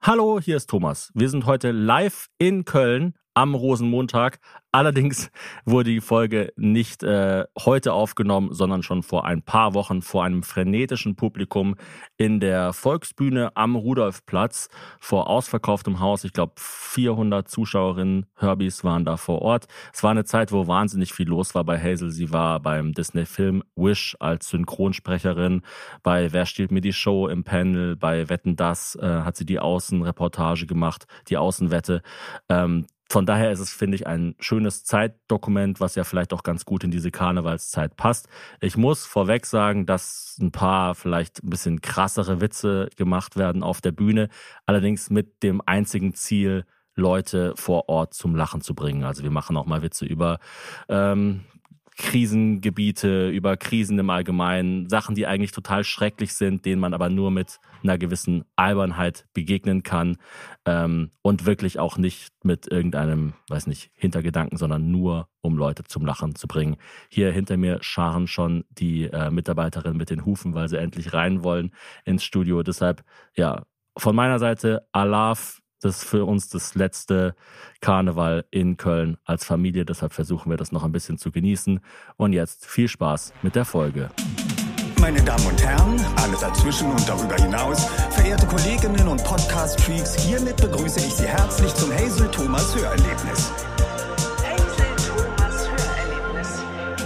Hallo, hier ist Thomas. Wir sind heute live in Köln am Rosenmontag. Allerdings wurde die Folge nicht heute aufgenommen, sondern schon vor ein paar Wochen vor einem frenetischen Publikum in der Volksbühne am Rudolfplatz vor ausverkauftem Haus. Ich glaube, 400 Zuschauerinnen, Herbys waren da vor Ort. Es war eine Zeit, wo wahnsinnig viel los war bei Hazel. Sie war beim Disney-Film Wish als Synchronsprecherin, bei Wer stiehlt mir die Show im Panel, bei Wetten, dass hat sie die Außenreportage gemacht, die Außenwette. Von daher ist es, finde ich, ein schönes Zeitdokument, was ja vielleicht auch ganz gut in diese Karnevalszeit passt. Ich muss vorweg sagen, dass ein paar vielleicht ein bisschen krassere Witze gemacht werden auf der Bühne, allerdings mit dem einzigen Ziel, Leute vor Ort zum Lachen zu bringen. Also wir machen auch mal Witze über Krisengebiete, über Krisen im Allgemeinen, Sachen, die eigentlich total schrecklich sind, denen man aber nur mit einer gewissen Albernheit begegnen kann und wirklich auch nicht mit irgendeinem, weiß nicht, Hintergedanken, sondern nur um Leute zum Lachen zu bringen. Hier hinter mir scharen schon die Mitarbeiterinnen mit den Hufen, weil sie endlich rein wollen ins Studio. Deshalb, ja, von meiner Seite, Alaf. Das ist für uns das letzte Karneval in Köln als Familie. Deshalb versuchen wir das noch ein bisschen zu genießen. Und jetzt viel Spaß mit der Folge. Meine Damen und Herren, alle dazwischen und darüber hinaus, verehrte Kolleginnen und Podcast-Freaks, hiermit begrüße ich Sie herzlich zum Hazel Thomas Hörerlebnis. Hazel Thomas Hörerlebnis.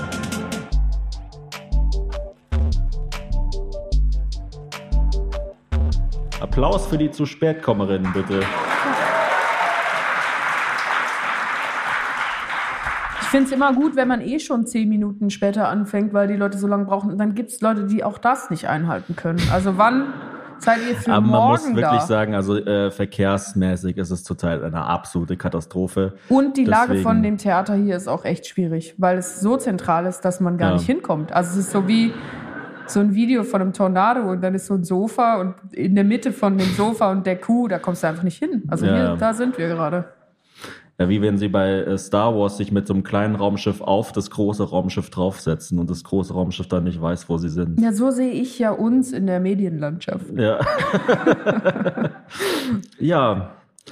Applaus für die zu spät Kommerinnen, bitte. Ich finde es immer gut, wenn man schon 10 Minuten später anfängt, weil die Leute so lange brauchen. Und dann gibt es Leute, die auch das nicht einhalten können. Also wann seid ihr für Aber morgen da? man muss wirklich sagen, also verkehrsmäßig ist es total eine absolute Katastrophe. Und die Lage von dem Theater hier ist auch echt schwierig, weil es so zentral ist, dass man gar nicht hinkommt. Also es ist so wie so ein Video von einem Tornado und dann ist so ein Sofa und in der Mitte von dem Sofa und der Kuh, da kommst du einfach nicht hin. Also hier, da sind wir gerade. Ja, wie wenn sie bei Star Wars sich mit so einem kleinen Raumschiff auf das große Raumschiff draufsetzen und das große Raumschiff dann nicht weiß, wo sie sind. Ja, so sehe ich ja uns in der Medienlandschaft. Ja. Ja.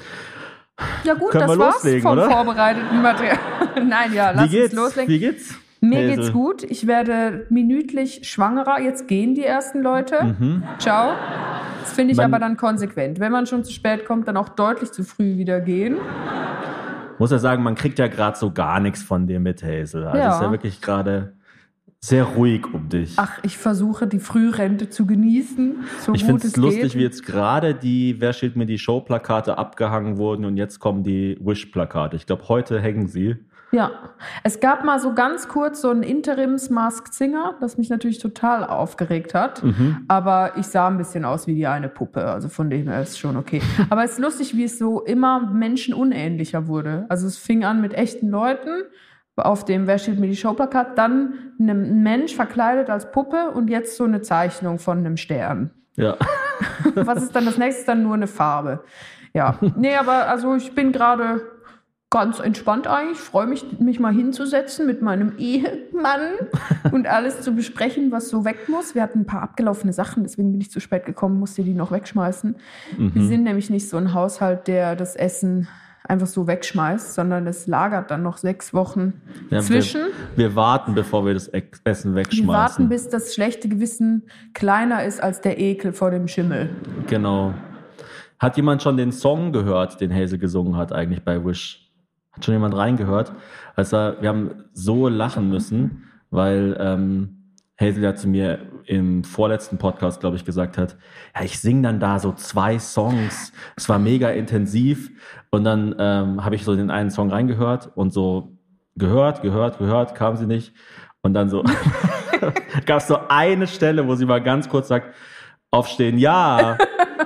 Ja gut, Können das wir war's loslegen, vom oder? vorbereiteten Material. Nein, ja, lass uns loslegen. Wie geht's? Mir geht's gut. Ich werde minütlich schwangerer. Jetzt gehen die ersten Leute. Ciao. Das finde ich aber dann konsequent. Wenn man schon zu spät kommt, dann auch deutlich zu früh wieder gehen. Muss ja sagen, man kriegt ja gerade so gar nichts von dir mit, Hazel. Also es ist ja wirklich gerade sehr ruhig um dich. Ach, ich versuche, die Frührente zu genießen, so ich gut finde es lustig, wie jetzt gerade die Wer steht mir die Show-Plakate abgehangen wurden und jetzt kommen die Wish-Plakate. Ich glaube, heute hängen sie. Ja, es gab mal so ganz kurz so einen Interims-Masked Singer, das mich natürlich total aufgeregt hat. Aber ich sah ein bisschen aus wie die eine Puppe, also von dem her ist es schon okay. Aber es ist lustig, wie es so immer menschenunähnlicher wurde. Also es fing an mit echten Leuten auf dem Wer steht mir die Show-Plakat, dann ein Mensch verkleidet als Puppe und jetzt so eine Zeichnung von einem Stern. Ja. Was ist dann das nächste? Dann nur eine Farbe. Ja, nee, aber also ich bin gerade ganz entspannt eigentlich. Ich freue mich mal hinzusetzen mit meinem Ehemann und alles zu besprechen, was so weg muss. Wir hatten ein paar abgelaufene Sachen, deswegen bin ich zu spät gekommen, musste die noch wegschmeißen. Wir sind nämlich nicht so ein Haushalt, der das Essen einfach so wegschmeißt, sondern es lagert dann noch 6 Wochen zwischen. Wir warten, bevor wir das Essen wegschmeißen. Wir warten, bis das schlechte Gewissen kleiner ist als der Ekel vor dem Schimmel. Genau. Hat jemand schon den Song gehört, den Hazel gesungen hat eigentlich bei Wish? Hat schon jemand reingehört? Also wir haben so lachen müssen, weil Hazel ja zu mir im vorletzten Podcast, glaube ich, gesagt hat, ja, ich singe dann da so 2 Songs. Es war mega intensiv. Und dann habe ich so den einen Song reingehört und so gehört, kam sie nicht. Und dann so gab es so eine Stelle, wo sie mal ganz kurz sagt, aufstehen, ja.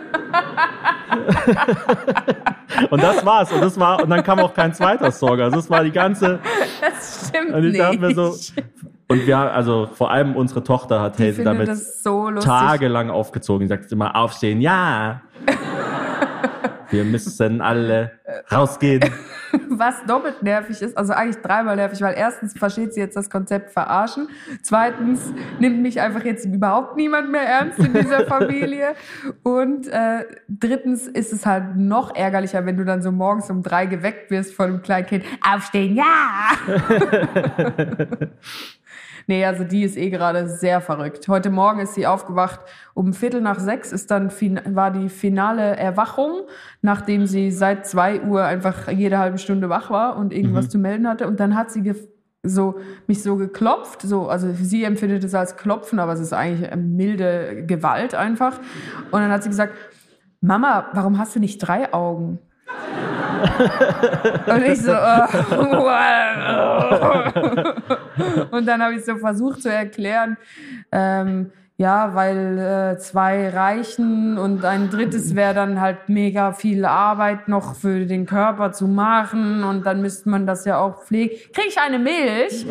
Und das war's. Und dann kam auch kein zweiter Song. Also es war die ganze. Das stimmt und ich dachte nicht. mir so, und wir, also vor allem unsere Tochter hat Hazel damit so tagelang aufgezogen. Die sagt immer, aufstehen, ja. Wir müssen alle rausgehen. was doppelt nervig ist, also eigentlich dreimal nervig, weil erstens versteht sie jetzt das Konzept verarschen, zweitens nimmt mich einfach jetzt überhaupt niemand mehr ernst in dieser Familie und drittens ist es halt noch ärgerlicher, wenn du dann so morgens um 3 geweckt wirst von einem kleinen Kind. Aufstehen, ja! Nee, also die ist gerade sehr verrückt. Heute Morgen ist sie aufgewacht, um 5:45 war die finale Erwachung, nachdem sie seit 2 Uhr einfach jede halbe Stunde wach war und irgendwas zu melden hatte. Und dann hat sie mich so geklopft, also sie empfindet es als Klopfen, aber es ist eigentlich eine milde Gewalt einfach. Und dann hat sie gesagt, Mama, warum hast du nicht 3 Augen? Und ich so, und dann habe ich so versucht zu erklären, ja, weil 2 reichen und ein drittes wäre dann halt mega viel Arbeit noch für den Körper zu machen und dann müsste man das ja auch pflegen. Kriege ich eine Milch?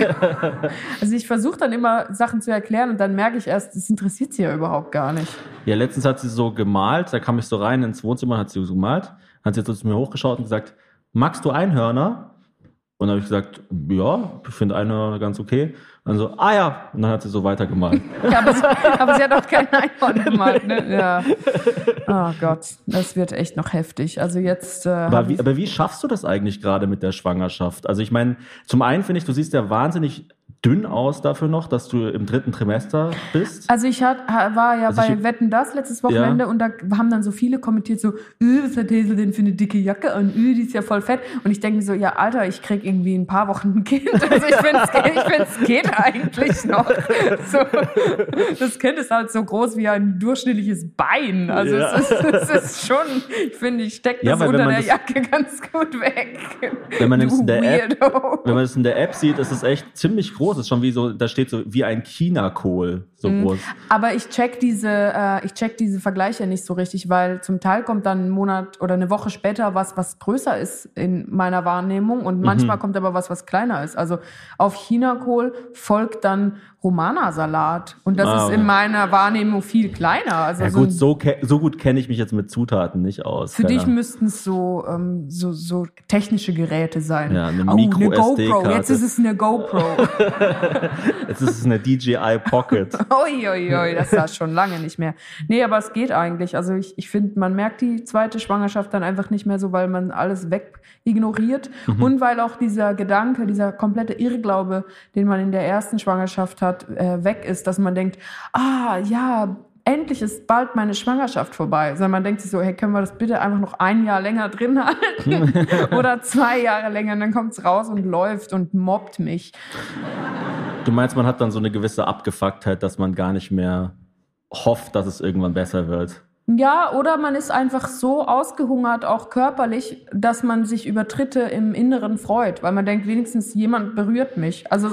Also ich versuche dann immer Sachen zu erklären und dann merke ich erst, das interessiert sie ja überhaupt gar nicht. Ja, letztens hat sie so gemalt, da kam ich so rein ins Wohnzimmer und hat sie so gemalt. Hat sie jetzt zu mir hochgeschaut und gesagt, magst du Einhörner? Und dann habe ich gesagt, ja, ich finde Einhörner ganz okay. Und dann so, ja. Und dann hat sie so weitergemalt. Ja, aber sie hat auch kein Einhorn gemalt, ne? Ja. Oh Gott, das wird echt noch heftig. Also jetzt. Aber wie schaffst du das eigentlich gerade mit der Schwangerschaft? Also ich meine, zum einen finde ich, du siehst ja wahnsinnig dünn aus dafür noch, dass du im 3. Trimester bist. Also ich war ja bei Wetten, das letztes Wochenende und da haben dann so viele kommentiert so, was hat Hazel denn für eine dicke Jacke und die ist ja voll fett. Und ich denke mir so, ja Alter, ich krieg irgendwie in ein paar Wochen ein Kind. Also ich finde, es geht eigentlich noch. So, das Kind ist halt so groß wie ein durchschnittliches Bein. Also es ist schon, ich finde, ich stecke das unter der Jacke ganz gut weg. Wenn man es in der App sieht, ist es echt ziemlich groß. Das ist schon wie so, da steht so wie ein Chinakohl so groß. Aber ich check diese Vergleiche nicht so richtig, weil zum Teil kommt dann einen Monat oder eine Woche später was größer ist in meiner Wahrnehmung und manchmal kommt aber was kleiner ist. Also auf Chinakohl folgt dann Romana-Salat und das ist in meiner Wahrnehmung viel kleiner. Also ja gut, so gut kenne ich mich jetzt mit Zutaten nicht aus. Für dich müssten es so technische Geräte sein. Ja, eine Micro-SD-Karte. Jetzt ist es eine GoPro. Jetzt ist es eine DJI Pocket. Uiuiui, das war schon lange nicht mehr. Nee, aber es geht eigentlich. Also ich finde, man merkt die zweite Schwangerschaft dann einfach nicht mehr so, weil man alles weg ignoriert und weil auch dieser Gedanke, dieser komplette Irrglaube, den man in der ersten Schwangerschaft hat, weg ist, dass man denkt, ja, endlich ist bald meine Schwangerschaft vorbei. Sondern man denkt sich so, hey, können wir das bitte einfach noch 1 Jahr länger drin halten? Oder 2 Jahre länger, und dann kommt's raus und läuft und mobbt mich. Du meinst, man hat dann so eine gewisse Abgefucktheit, dass man gar nicht mehr hofft, dass es irgendwann besser wird? Ja, oder man ist einfach so ausgehungert, auch körperlich, dass man sich über Tritte im Inneren freut, weil man denkt, wenigstens jemand berührt mich. Also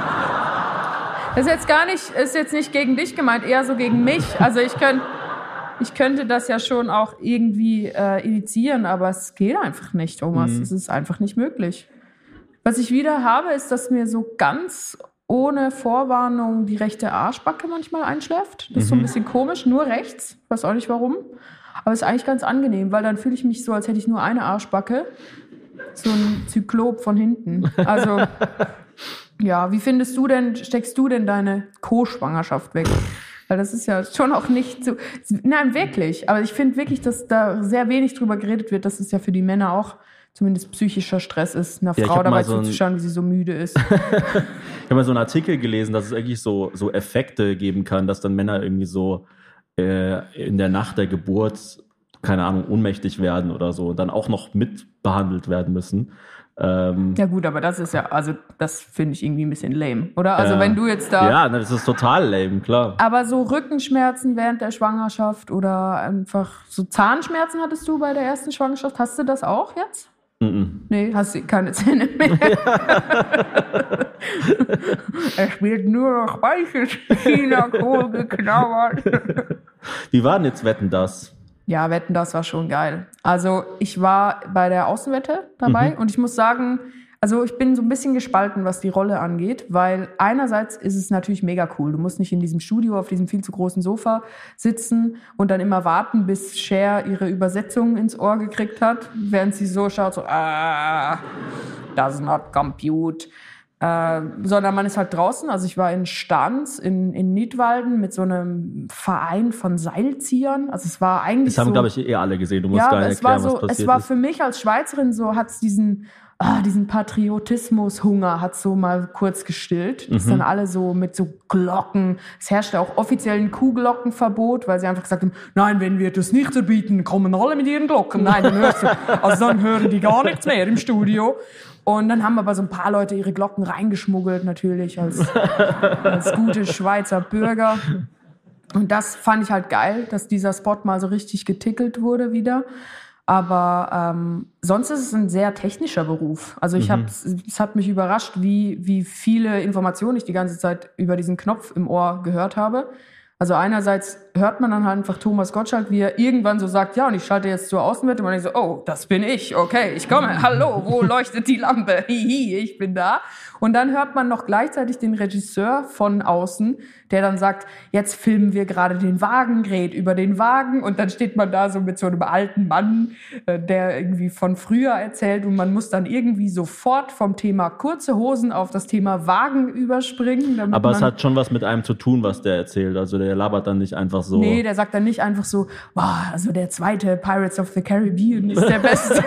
das ist jetzt nicht gegen dich gemeint, eher so gegen mich. Also ich könnte das ja schon auch irgendwie initiieren, aber es geht einfach nicht, Thomas. Es ist einfach nicht möglich. Was ich wieder habe, ist, dass mir so ganz ohne Vorwarnung die rechte Arschbacke manchmal einschläft. Das ist so ein bisschen komisch, nur rechts. Ich weiß auch nicht warum. Aber es ist eigentlich ganz angenehm, weil dann fühle ich mich so, als hätte ich nur eine Arschbacke. So ein Zyklop von hinten. Also, ja, wie steckst du denn deine Co-Schwangerschaft weg? Weil das ist ja schon auch nicht so... Nein, wirklich. Aber ich finde wirklich, dass da sehr wenig drüber geredet wird, dass es ja für die Männer auch zumindest psychischer Stress ist, einer Frau dabei zuzuschauen, wie sie so müde ist. Ich habe mal so einen Artikel gelesen, dass es eigentlich so Effekte geben kann, dass dann Männer irgendwie so in der Nacht der Geburt, keine Ahnung, ohnmächtig werden oder so und dann auch noch mitbehandelt werden müssen. Ja gut, aber das ist ja, also das finde ich irgendwie ein bisschen lame, oder? Also wenn du jetzt da... Ja, das ist total lame, klar. Aber so Rückenschmerzen während der Schwangerschaft oder einfach so Zahnschmerzen hattest du bei der ersten Schwangerschaft, hast du das auch jetzt? Nee, hast du keine Zähne mehr. Es wird nur noch weiches Chinakohl geknabbert. Wie war denn jetzt Wetten, das? Ja, Wetten, das war schon geil. Also ich war bei der Außenwette dabei und ich muss sagen, Also ich bin so ein bisschen gespalten, was die Rolle angeht, weil einerseits ist es natürlich mega cool. Du musst nicht in diesem Studio auf diesem viel zu großen Sofa sitzen und dann immer warten, bis Cher ihre Übersetzung ins Ohr gekriegt hat, während sie so schaut, so does not compute. Sondern man ist halt draußen. Also ich war in Stans, in Nidwalden mit so einem Verein von Seilziehern. Also es war eigentlich Das haben, so, glaube ich, alle gesehen. Du musst gar nicht erklären, was passiert es war ist. für mich als Schweizerin so, hat es diesen Patriotismus-Hunger hat so mal kurz gestillt. Das dann alle so mit so Glocken. Es herrschte auch offiziell ein Kuhglockenverbot, weil sie einfach gesagt haben, nein, wenn wir das nicht verbieten, kommen alle mit ihren Glocken. Nein, dann hören die gar nichts mehr im Studio. Und dann haben aber so ein paar Leute ihre Glocken reingeschmuggelt, natürlich als gute Schweizer Bürger. Und das fand ich halt geil, dass dieser Spot mal so richtig getickelt wurde wieder. Aber sonst ist es ein sehr technischer Beruf. Also es hat mich überrascht, wie viele Informationen ich die ganze Zeit über diesen Knopf im Ohr gehört habe. Also einerseits hört man dann halt einfach Thomas Gottschalk, wie er irgendwann so sagt, ja, und ich schalte jetzt zur Außenwette. Und man denkt so, oh, das bin ich, okay, ich komme, hallo, wo leuchtet die Lampe? Hihi, ich bin da. Und dann hört man noch gleichzeitig den Regisseur von außen, der dann sagt, jetzt filmen wir gerade den Wagen, dreht über den Wagen. Und dann steht man da so mit so einem alten Mann, der irgendwie von früher erzählt. Und man muss dann irgendwie sofort vom Thema kurze Hosen auf das Thema Wagen überspringen. Aber es hat schon was mit einem zu tun, was der erzählt. Also der labert dann nicht einfach so. Nee, der sagt dann nicht einfach so, wow, also der zweite Pirates of the Caribbean ist der Beste.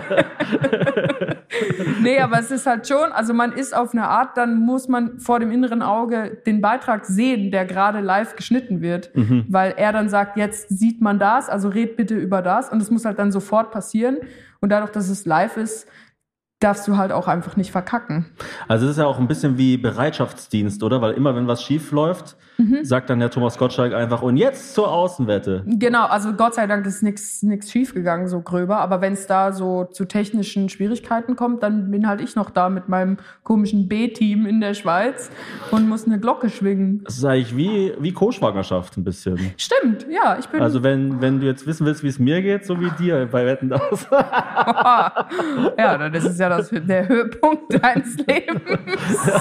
Nee, aber es ist halt schon, also man ist auf eine Art, dann muss man vor dem inneren Auge den Beitrag sehen, der gerade live geschnitten wird. Weil er dann sagt, jetzt sieht man das, also red bitte über das. Und es muss halt dann sofort passieren. Und dadurch, dass es live ist, darfst du halt auch einfach nicht verkacken. Also es ist ja auch ein bisschen wie Bereitschaftsdienst, oder? Weil immer, wenn was schief läuft, sagt dann der Thomas Gottschalk einfach, und jetzt zur Außenwette. Genau, also Gott sei Dank ist nichts schief gegangen, so gröber. Aber wenn es da so zu technischen Schwierigkeiten kommt, dann bin halt ich noch da mit meinem komischen B-Team in der Schweiz und muss eine Glocke schwingen. Das ist eigentlich wie Co-Schwangerschaft ein bisschen. Stimmt, ja. Ich bin also wenn du jetzt wissen willst, wie es mir geht, so wie dir bei Wetten, dass. Ja, das ist ja der Höhepunkt deines Lebens.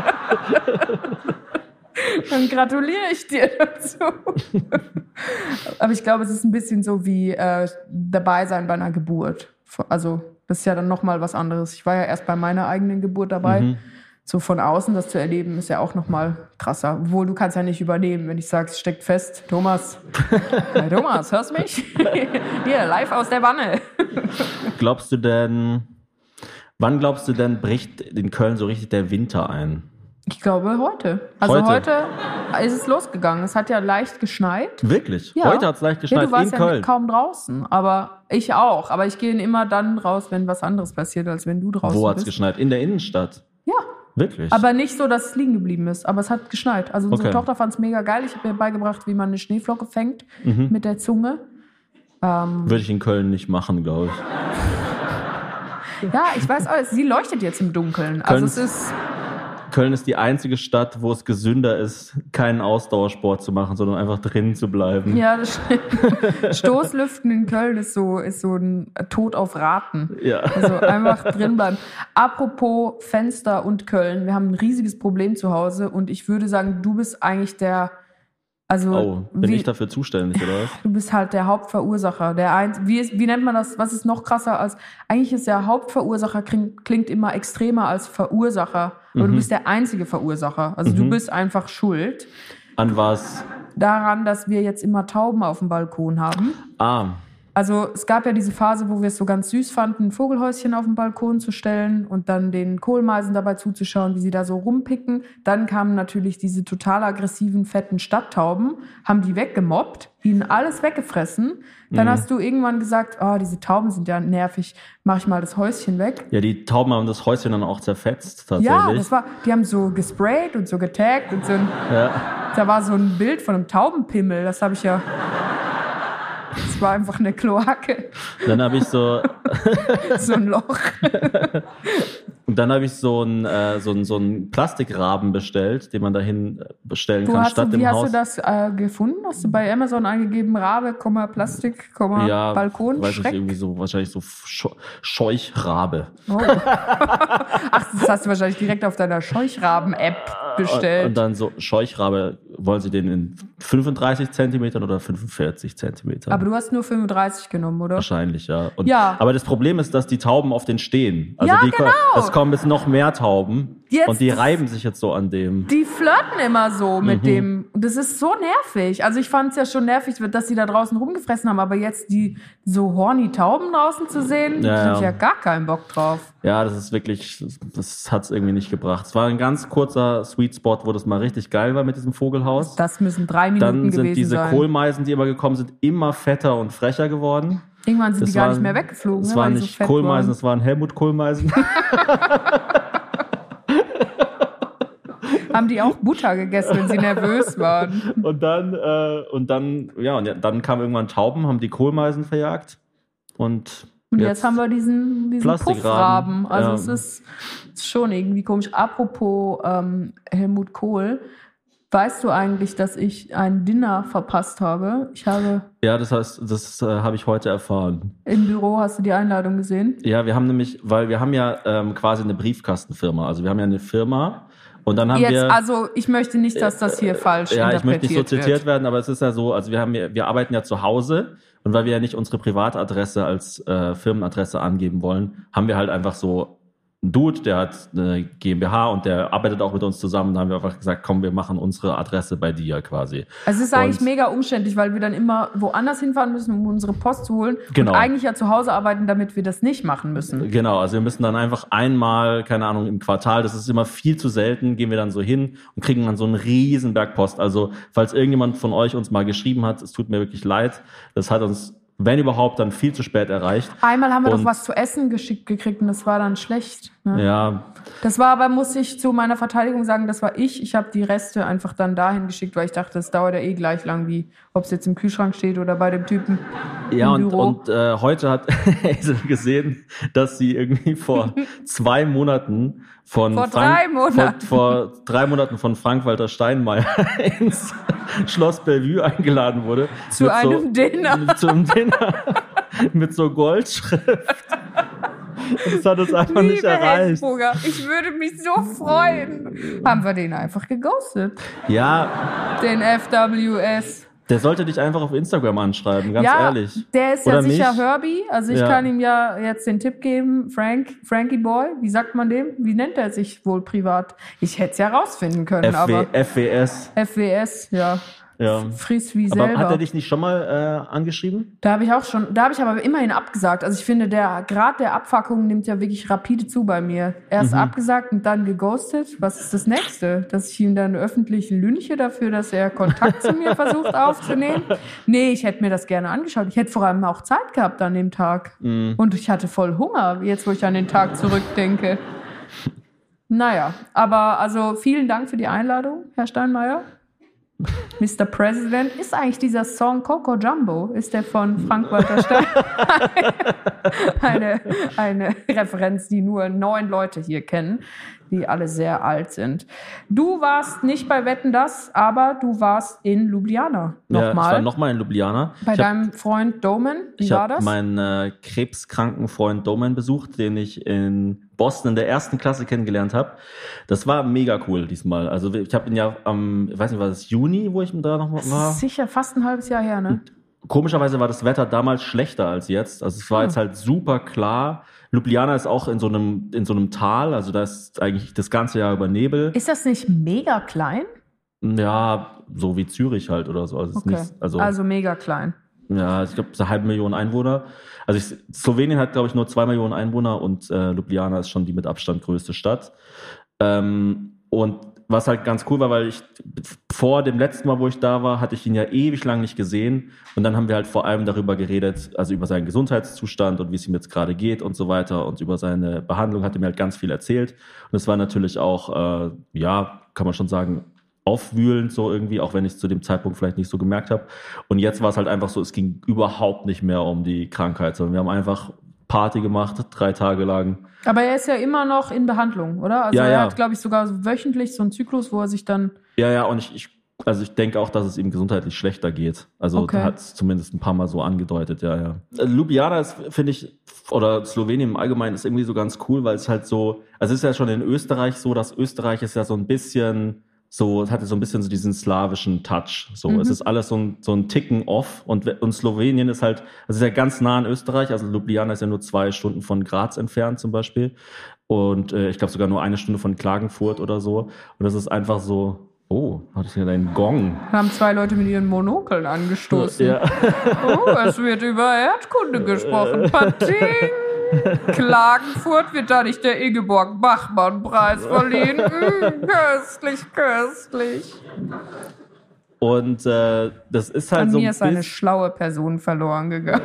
Dann gratuliere ich dir dazu. Aber ich glaube, es ist ein bisschen so wie dabei sein bei einer Geburt. Also das ist ja dann nochmal was anderes. Ich war ja erst bei meiner eigenen Geburt dabei. So von außen das zu erleben, ist ja auch nochmal krasser. Obwohl, du kannst ja nicht übernehmen, wenn ich sage, es steckt fest. Thomas, hey, Thomas, hörst du mich? Hier, live aus der Wanne. Wann glaubst du denn, bricht in Köln so richtig der Winter ein? Ich glaube heute. Also heute ist es losgegangen. Es hat ja leicht geschneit. Wirklich? Ja. Heute hat es leicht geschneit du warst in Köln? Ja kaum draußen, aber ich auch. Aber ich gehe immer dann raus, wenn was anderes passiert, als wenn du draußen bist. Wo hat es geschneit? In der Innenstadt? Ja. Wirklich? Aber nicht so, dass es liegen geblieben ist. Aber es hat geschneit. Also unsere Tochter fand es mega geil. Ich habe ihr beigebracht, wie man eine Schneeflocke fängt mit der Zunge. Würde ich in Köln nicht machen, glaube ich. Ja, ich weiß auch, sie leuchtet jetzt im Dunkeln. Köln ist die einzige Stadt, wo es gesünder ist, keinen Ausdauersport zu machen, sondern einfach drinnen zu bleiben. Ja, das stimmt. Stoßlüften in Köln ist so ein Tod auf Raten. Ja. Also einfach drin bleiben. Apropos Fenster und Köln, wir haben ein riesiges Problem zu Hause und ich würde sagen, du bist eigentlich bin ich dafür zuständig, oder was? Du bist halt der Hauptverursacher. Wie nennt man das? Was ist noch krasser als... Eigentlich ist ja Hauptverursacher klingt immer extremer als Verursacher. Aber du bist der einzige Verursacher. Also du bist einfach schuld. An was? Daran, dass wir jetzt immer Tauben auf dem Balkon haben. Also es gab ja diese Phase, wo wir es so ganz süß fanden, ein Vogelhäuschen auf den Balkon zu stellen und dann den Kohlmeisen dabei zuzuschauen, wie sie da so rumpicken. Dann kamen natürlich diese total aggressiven, fetten Stadttauben, haben die weggemobbt, ihnen alles weggefressen. Dann hast du irgendwann gesagt, diese Tauben sind ja nervig, mach ich mal das Häuschen weg. Ja, die Tauben haben das Häuschen dann auch zerfetzt, tatsächlich. Ja, die haben so gesprayt und so getaggt und so. Da war so ein Bild von einem Taubenpimmel, das habe ich ja... Das war einfach eine Kloake. Dann habe ich so ein Loch. Und dann habe ich so einen Plastikraben bestellt, den man dahin bestellen kann, statt im Haus. Wie hast du das gefunden? Hast du bei Amazon eingegeben, Rabe, Plastik, Balkon, weiß Schreck? nicht, irgendwie so, wahrscheinlich so Scheuchrabe. Oh. Ach, das hast du wahrscheinlich direkt auf deiner Scheuchraben-App bestellt. Und dann so, Scheuchrabe, wollen Sie den in 35 Zentimetern oder 45 Zentimetern? Aber du hast nur 35 genommen, oder? Wahrscheinlich, ja. Ja. Aber das Problem ist, dass die Tauben auf den stehen. Also Ja, genau. Es kommen jetzt noch mehr Tauben. Jetzt- und die reiben sich jetzt so an dem. Die flirten immer so mit dem. Das ist so nervig. Also ich fand es ja schon nervig, dass sie da draußen rumgefressen haben. Aber jetzt die so horny Tauben draußen zu sehen, Ja, da hab ich ja. ja gar keinen Bock drauf. Ja, das ist wirklich, das hat's irgendwie nicht gebracht. Es war ein ganz kurzer Sweet Spot, wo das mal richtig geil war mit diesem Vogelhaus. Das müssen 3 Minuten Dann sind gewesen diese sein. Kohlmeisen, die immer gekommen sind, immer fetter und frecher geworden. Irgendwann sind Das die gar waren- nicht mehr weggeflogen. Das ne, waren weil die nicht so fett Kohlmeisen, waren. das waren Helmut Kohlmeisen. Haben die auch Butter gegessen, wenn sie nervös waren? Und dann kamen irgendwann Tauben, haben die Kohlmeisen verjagt. Und Jetzt haben wir diesen Plastikraben. Puffraben. Also Ja. es ist schon irgendwie komisch. Apropos Helmut Kohl, weißt du eigentlich, dass ich ein Dinner verpasst habe? das habe ich heute erfahren. Im Büro, hast du die Einladung gesehen? Ja, wir haben quasi eine Briefkastenfirma. Also wir haben ja eine Firma und dann haben wir. Also ich möchte nicht, dass das hier falsch Ja, ich möchte interpretiert nicht so zitiert wird. werden, aber es ist ja so, also wir arbeiten ja zu Hause und weil wir ja nicht unsere Privatadresse als Firmenadresse angeben wollen, haben wir halt einfach so einen Dude, der hat eine GmbH und der arbeitet auch mit uns zusammen. Da haben wir einfach gesagt, komm, wir machen unsere Adresse bei dir quasi. Also es ist eigentlich Und- mega umständlich, weil wir dann immer woanders hinfahren müssen, um unsere Post zu holen. Genau. Und eigentlich ja zu Hause arbeiten, damit wir das nicht machen müssen. Genau, also wir müssen dann einfach einmal, keine Ahnung, im Quartal, das ist immer viel zu selten, gehen wir dann so hin und kriegen dann so einen riesen Berg Post. Also falls irgendjemand von euch uns mal geschrieben hat, es tut mir wirklich leid, das hat uns, wenn überhaupt, dann viel zu spät erreicht. Einmal haben wir doch Und- was zu essen geschickt gekriegt und das war dann schlecht. Ne? Ja, Das war aber, muss ich zu meiner Verteidigung sagen, das war ich. Ich habe die Reste einfach dann dahin geschickt, weil ich dachte, das dauert ja eh gleich lang, wie ob es jetzt im Kühlschrank steht oder bei dem Typen ja im Büro. und heute hat Hazel gesehen, dass sie irgendwie vor 2 Monaten Vor 3 Monaten. Vor 3 Monaten von Frank-Walter Steinmeier ins Schloss Bellevue eingeladen wurde. Zu einem Dinner. Zu einem Dinner mit so Goldschrift. Und das hat uns einfach nicht Liebe erreicht. Hessburger, ich würde mich so freuen. Haben wir den einfach geghostet, Ja, den FWS. der sollte dich einfach auf Instagram anschreiben, ganz ja, ehrlich. der ist Oder ja sicher mich? Herbie. Also ich Ja. kann ihm ja jetzt den Tipp geben, Frankie Boy, wie sagt man dem? Wie nennt er sich wohl privat? Ich hätte es ja rausfinden können, aber FWS. FWS, ja. Ja. Friss wie Aber selber. hat er dich nicht schon mal angeschrieben? Da habe ich aber immerhin abgesagt. Also ich finde, der Grad der Abfuckung nimmt ja wirklich rapide zu bei mir. Erst abgesagt und dann geghostet. Was ist das Nächste? Dass ich ihm dann öffentlich lynche dafür, dass er Kontakt zu mir versucht aufzunehmen? Nee, ich hätte mir das gerne angeschaut. Ich hätte vor allem auch Zeit gehabt an dem Tag. Und ich hatte voll Hunger, jetzt wo ich an den Tag zurückdenke. Naja, aber also vielen Dank für die Einladung, Herr Steinmeier. Mr. President, ist eigentlich dieser Song Coco Jumbo, ist der von Frank-Walter Steinmeier? eine Referenz, die nur 9 Leute hier kennen, die alle sehr alt sind. Du warst nicht bei Wetten, das, aber du warst in Ljubljana. Ja, ich war Nochmal. nochmal in Ljubljana. Bei Ich hab- deinem Freund Domen. Wie Ich war habe das? meinen krebskranken Freund Domen besucht, den ich in Boston in der 1. Klasse kennengelernt habe. Das war mega cool diesmal. Also ich habe ihn ja ich weiß nicht, war das Juni, wo ich da noch Das war? ist sicher fast ein halbes Jahr her, ne? Komischerweise war das Wetter damals schlechter als jetzt. Also es war jetzt halt super klar. Ljubljana ist auch in so einem Tal, also da ist eigentlich das ganze Jahr über Nebel. Ist das nicht mega klein? Ja, so wie Zürich halt oder so. Also, es ist Okay. nicht, Also mega klein. ja, ich glaube, es ist 500.000 Einwohner. Also Slowenien hat, glaube ich, nur 2 Millionen Einwohner und Ljubljana ist schon die mit Abstand größte Stadt. Und was halt ganz cool war, weil ich vor dem letzten Mal, wo ich da war, hatte ich ihn ja ewig lang nicht gesehen. Und dann haben wir halt vor allem darüber geredet, also über seinen Gesundheitszustand und wie es ihm jetzt gerade geht und so weiter. Und über seine Behandlung hat er mir halt ganz viel erzählt. Und es war natürlich auch, ja, kann man schon sagen, aufwühlend so irgendwie, auch wenn ich es zu dem Zeitpunkt vielleicht nicht so gemerkt habe. Und jetzt war es halt einfach so, es ging überhaupt nicht mehr um die Krankheit, sondern wir haben einfach Party gemacht, 3 Tage lang. Aber er ist ja immer noch in Behandlung, oder? Also er hat, glaube ich, sogar wöchentlich so einen Zyklus, wo er sich dann... Ja, und ich denke auch, dass es ihm gesundheitlich schlechter geht. Also hat es zumindest ein paar Mal so angedeutet, ja. Ljubljana ist, finde ich, oder Slowenien im Allgemeinen ist irgendwie so ganz cool, weil es halt so, also es ist ja schon in Österreich so, dass Österreich ist ja so ein bisschen so, es hatte so ein bisschen so diesen slawischen Touch. So, es ist alles so ein Ticken off und Slowenien ist halt, also ist ja ganz nah an Österreich, also Ljubljana ist ja nur 2 Stunden von Graz entfernt zum Beispiel und ich glaube sogar nur 1 Stunde von Klagenfurt oder so und das ist einfach so, oh, hattest du ja deinen Gong. Haben 2 Leute mit ihren Monokeln angestoßen. Ja. Oh, es wird über Erdkunde gesprochen. Pating! Klagenfurt wird da nicht der Ingeborg-Bachmann-Preis verliehen. Köstlich. Und das ist halt An so mir ist eine schlaue Person verloren gegangen.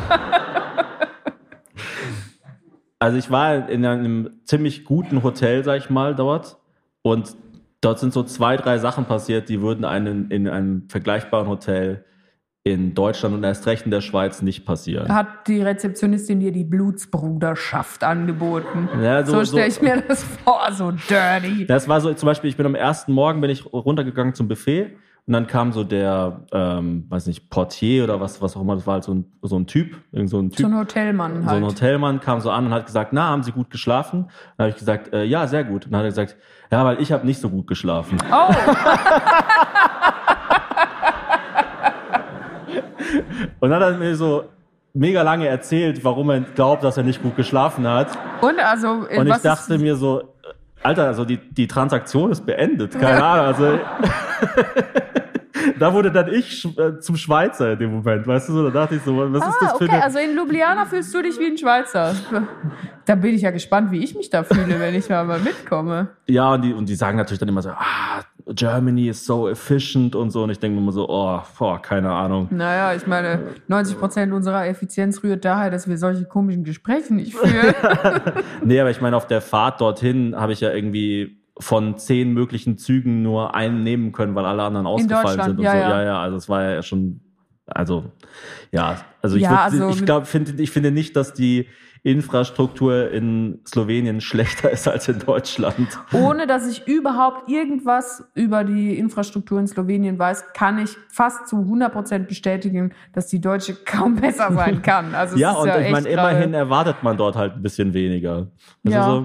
Also ich war in einem ziemlich guten Hotel, sag ich mal, dort. Und dort sind so 2, 3 Sachen passiert, die würden in einem vergleichbaren Hotel in Deutschland und erst recht in der Schweiz nicht passieren. Hat die Rezeptionistin dir die Blutsbruderschaft angeboten? Ja, so stelle ich mir das vor, so dirty. Das war so, zum Beispiel, ich bin am ersten Morgen runtergegangen zum Buffet und dann kam so der, weiß nicht, Portier oder was auch immer, das war halt so ein Typ, So ein Hotelmann halt. So ein Hotelmann kam so an und hat gesagt, na, haben Sie gut geschlafen? Dann habe ich gesagt, ja, sehr gut. Und dann hat er gesagt, ja, weil ich habe nicht so gut geschlafen. Oh! Und dann hat er mir so mega lange erzählt, warum er glaubt, dass er nicht gut geschlafen hat. Und ich dachte mir so, Alter, also die Transaktion ist beendet. Keine Ahnung, also da wurde dann ich zum Schweizer in dem Moment, weißt du so, da dachte ich so, was ist das für eine... Also in Ljubljana fühlst du dich wie ein Schweizer. Da bin ich ja gespannt, wie ich mich da fühle, wenn ich mal mitkomme. Ja, und die sagen natürlich dann immer so, Germany is so efficient und so. Und ich denke mir immer so, keine Ahnung. Naja, ich meine, 90% unserer Effizienz rührt daher, dass wir solche komischen Gespräche nicht führen. Nee, aber ich meine, auf der Fahrt dorthin habe ich ja irgendwie von 10 möglichen Zügen nur einen nehmen können, weil alle anderen ausgefallen sind und so. Ja, also es war ja schon, ich finde nicht, dass die Infrastruktur in Slowenien schlechter ist als in Deutschland. Ohne dass ich überhaupt irgendwas über die Infrastruktur in Slowenien weiß, kann ich fast zu 100% bestätigen, dass die deutsche kaum besser sein kann. Also ja, und ich meine, immerhin erwartet man dort halt ein bisschen weniger. Oder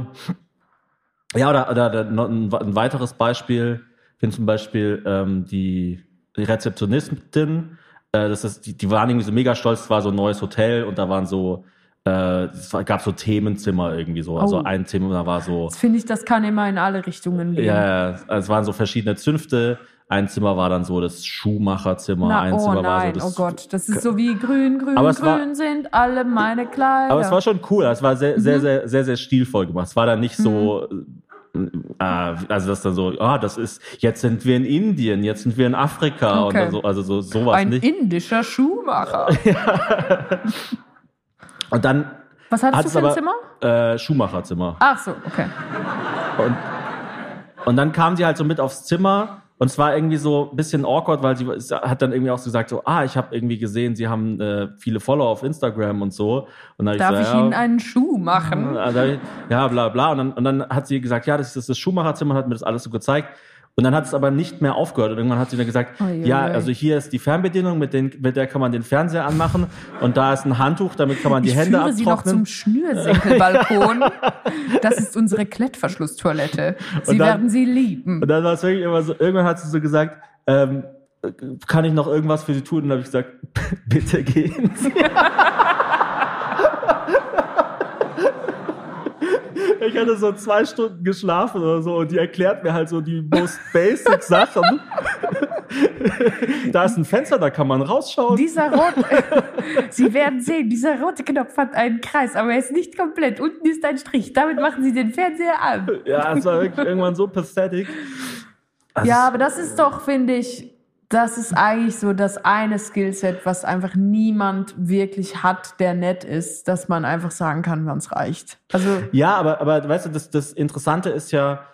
ein weiteres Beispiel, ich finde zum Beispiel die Rezeptionistin, die waren irgendwie so mega stolz, es war so ein neues Hotel und da waren so es gab so Themenzimmer irgendwie so. Also ein Thema war so... Das finde ich, das kann immer in alle Richtungen gehen. Ja, es waren so verschiedene Zünfte. Ein Zimmer war dann so das Schuhmacherzimmer. War so das... Oh Gott, das ist so wie grün sind alle meine Kleider. Aber es war schon cool. Es war sehr, sehr, sehr, sehr, sehr stilvoll gemacht. Es war dann nicht so... Also das dann so, jetzt sind wir in Indien, jetzt sind wir in Afrika oder so, also sowas nicht. Ein indischer Schuhmacher. Und dann was hattest du für ein Zimmer? Schuhmacherzimmer. Ach so, okay. Und dann kam sie halt so mit aufs Zimmer und es war irgendwie so ein bisschen awkward, weil sie hat dann irgendwie auch so gesagt, so, ich habe irgendwie gesehen, sie haben viele Follower auf Instagram und so. Und dann Darf ich Ihnen einen Schuh machen? Ja, bla bla. Und dann hat sie gesagt, ja, das ist das Schuhmacherzimmer, hat mir das alles so gezeigt. Und dann hat es aber nicht mehr aufgehört. Und irgendwann hat sie dann gesagt, also hier ist die Fernbedienung, mit der kann man den Fernseher anmachen. Und da ist ein Handtuch, damit kann man die Hände abtrocknen. Ich führe Sie noch zum Schnürsenkelbalkon. Das ist unsere Klettverschlusstoilette. Sie werden sie lieben. Und dann war es wirklich immer so, irgendwann hat sie so gesagt, kann ich noch irgendwas für Sie tun? Und dann habe ich gesagt, bitte gehen Sie. Ich hatte so 2 Stunden geschlafen oder so und die erklärt mir halt so die most basic Sachen. Da ist ein Fenster, da kann man rausschauen. Sie werden sehen, dieser rote Knopf hat einen Kreis, aber er ist nicht komplett. Unten ist ein Strich. Damit machen Sie den Fernseher an. Ja, es war wirklich irgendwann so pathetic. Aber das ist doch, finde ich, das ist eigentlich so das eine Skillset, was einfach niemand wirklich hat, der nett ist, dass man einfach sagen kann, wann es reicht. Also ja, aber weißt du, das Interessante ist ja,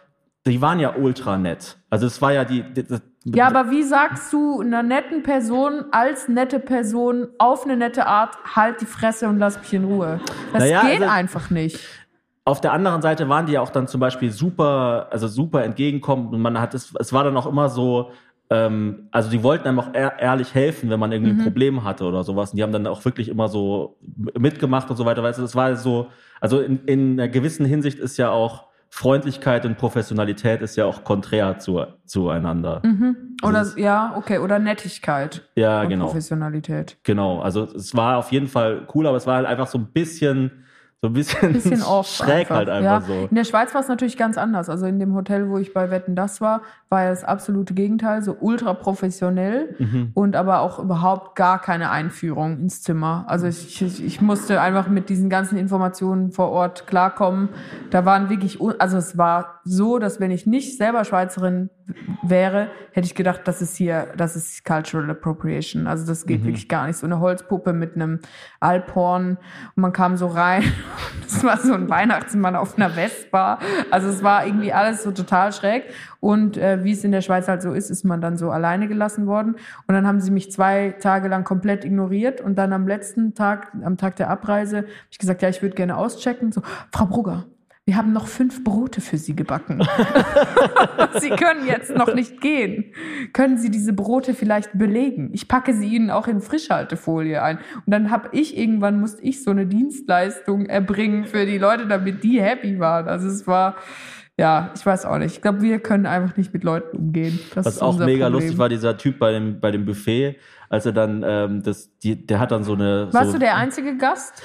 die waren ja ultra nett. Also es war ja Ja, aber wie sagst du einer netten Person als nette Person auf eine nette Art, halt die Fresse und lass mich in Ruhe? Das geht einfach nicht. Auf der anderen Seite waren die ja auch dann zum Beispiel super entgegenkommend und man hat es war dann auch immer so, also die wollten einem auch ehrlich helfen, wenn man irgendwie ein Problem hatte oder sowas. Und die haben dann auch wirklich immer so mitgemacht und so weiter. Weißt du, das war so, also in einer gewissen Hinsicht ist ja auch Freundlichkeit und Professionalität ist ja auch konträr zueinander. Oder oder Nettigkeit. Ja, und genau. Professionalität. Genau, also es war auf jeden Fall cool, aber es war halt einfach so ein bisschen off schräg einfach. halt einfach so. In der Schweiz war es natürlich ganz anders. Also in dem Hotel, wo ich bei Wetten, das war ja das absolute Gegenteil, so ultra professionell und aber auch überhaupt gar keine Einführung ins Zimmer. Also ich musste einfach mit diesen ganzen Informationen vor Ort klarkommen. Da waren wirklich, also es war so, dass wenn ich nicht selber Schweizerin wäre, hätte ich gedacht, das ist Cultural Appropriation. Also das geht wirklich gar nicht. So eine Holzpuppe mit einem Alphorn und man kam so rein. Das war so ein Weihnachtsmann auf einer Vespa. Also es war irgendwie alles so total schräg. Und wie es in der Schweiz halt so ist man dann so alleine gelassen worden. Und dann haben sie mich 2 Tage lang komplett ignoriert. Und dann am letzten Tag, am Tag der Abreise, habe ich gesagt, ja, ich würde gerne auschecken. So, Frau Brugger, wir haben noch 5 Brote für Sie gebacken. Sie können jetzt noch nicht gehen. Können Sie diese Brote vielleicht belegen? Ich packe sie Ihnen auch in Frischhaltefolie ein. Und dann musste ich so eine Dienstleistung erbringen für die Leute, damit die happy waren. Also es war, ja, ich weiß auch nicht. Ich glaube, wir können einfach nicht mit Leuten umgehen. Das Was ist auch unser mega Problem. lustig war, dieser Typ bei dem Buffet, als er dann der hat dann so eine... Warst du der einzige Gast?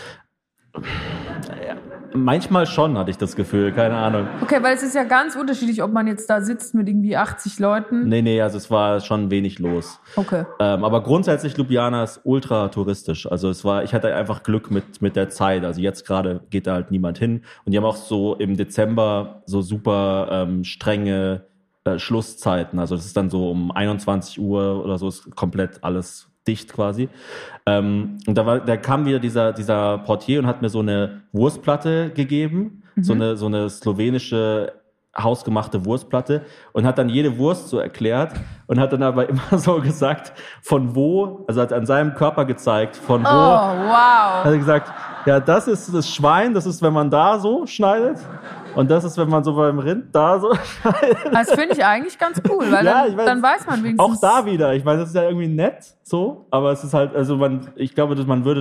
Manchmal schon, hatte ich das Gefühl, keine Ahnung. Okay, weil es ist ja ganz unterschiedlich, ob man jetzt da sitzt mit irgendwie 80 Leuten. Nee, also es war schon wenig los. Okay. Aber grundsätzlich Ljubljana ist ultra touristisch. Also ich hatte einfach Glück mit der Zeit. Also jetzt gerade geht da halt niemand hin. Und die haben auch so im Dezember so super strenge Schlusszeiten. Also das ist dann so um 21 Uhr oder so ist komplett alles dicht quasi. Und da kam wieder dieser Portier und hat mir so eine Wurstplatte gegeben, so eine slowenische hausgemachte Wurstplatte und hat dann jede Wurst so erklärt und hat dann aber immer so gesagt, von wo, also hat an seinem Körper gezeigt, von wo. Oh, wow. Hat er gesagt, ja, das ist das Schwein, das ist, wenn man da so schneidet. Und das ist, wenn man so beim Rind da so schneidet. Das finde ich eigentlich ganz cool, weil Ja, dann weiß man wenigstens. Auch da wieder. Ich meine, das ist ja irgendwie nett, so. Aber es ist halt, also ich glaube,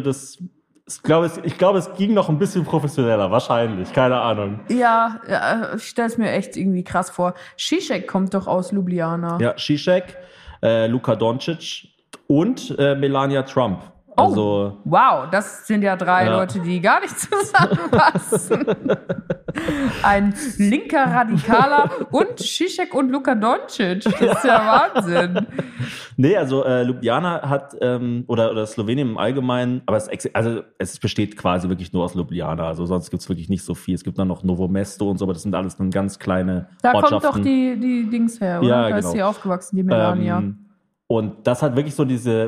es ging noch ein bisschen professioneller, wahrscheinlich. Keine Ahnung. Ja, ich stelle es mir echt irgendwie krass vor. Zizek kommt doch aus Ljubljana. Ja, Zizek, Luka Doncic und Melania Trump. Also, wow, das sind ja 3 Leute, die gar nicht zusammenpassen. Ein linker Radikaler und Zizek und Luka Doncic. Das ist ja Wahnsinn. Nee, also Ljubljana hat, oder Slowenien im Allgemeinen, aber es besteht quasi wirklich nur aus Ljubljana. Also sonst gibt's wirklich nicht so viel. Es gibt dann noch Novo Mesto und so, aber das sind alles dann ganz kleine Ortschaften. Da kommt doch die Dings her, oder? Ja, da ist sie aufgewachsen, die Melania. Und das hat wirklich so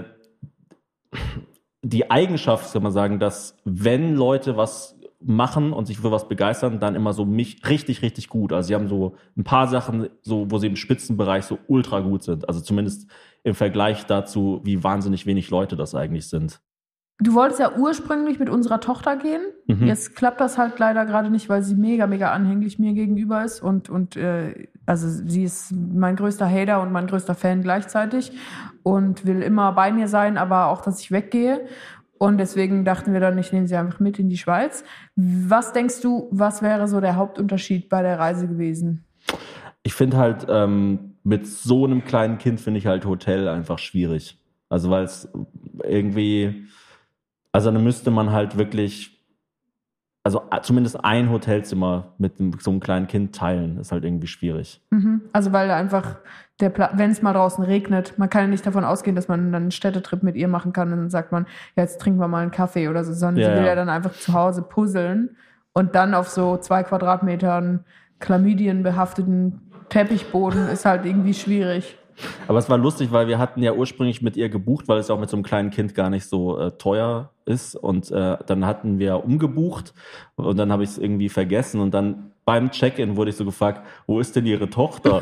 die Eigenschaft, kann man sagen, dass wenn Leute was machen und sich für was begeistern, dann immer so richtig, richtig gut. Also sie haben so ein paar Sachen, so wo sie im Spitzenbereich so ultra gut sind. Also zumindest im Vergleich dazu, wie wahnsinnig wenig Leute das eigentlich sind. Du wolltest ja ursprünglich mit unserer Tochter gehen. Jetzt klappt das halt leider gerade nicht, weil sie mega, mega anhänglich mir gegenüber ist. Und also sie ist mein größter Hater und mein größter Fan gleichzeitig und will immer bei mir sein, aber auch, dass ich weggehe. Und deswegen dachten wir dann, ich nehme sie einfach mit in die Schweiz. Was denkst du, was wäre so der Hauptunterschied bei der Reise gewesen? Ich finde halt, mit so einem kleinen Kind finde ich halt Hotel einfach schwierig. Also weil es irgendwie... Also dann müsste man halt wirklich, also zumindest ein Hotelzimmer mit so einem kleinen Kind teilen, ist halt irgendwie schwierig. Also weil einfach, wenn es mal draußen regnet, man kann ja nicht davon ausgehen, dass man dann einen Städtetrip mit ihr machen kann und dann sagt man, ja, jetzt trinken wir mal einen Kaffee oder so, sondern sie will ja dann einfach zu Hause puzzeln und dann auf so 2 Quadratmetern chlamydienbehafteten Teppichboden ist halt irgendwie schwierig. Aber es war lustig, weil wir hatten ja ursprünglich mit ihr gebucht, weil es ja auch mit so einem kleinen Kind gar nicht so teuer ist. Und dann hatten wir umgebucht und dann habe ich es irgendwie vergessen. Und dann beim Check-in wurde ich so gefragt, wo ist denn ihre Tochter?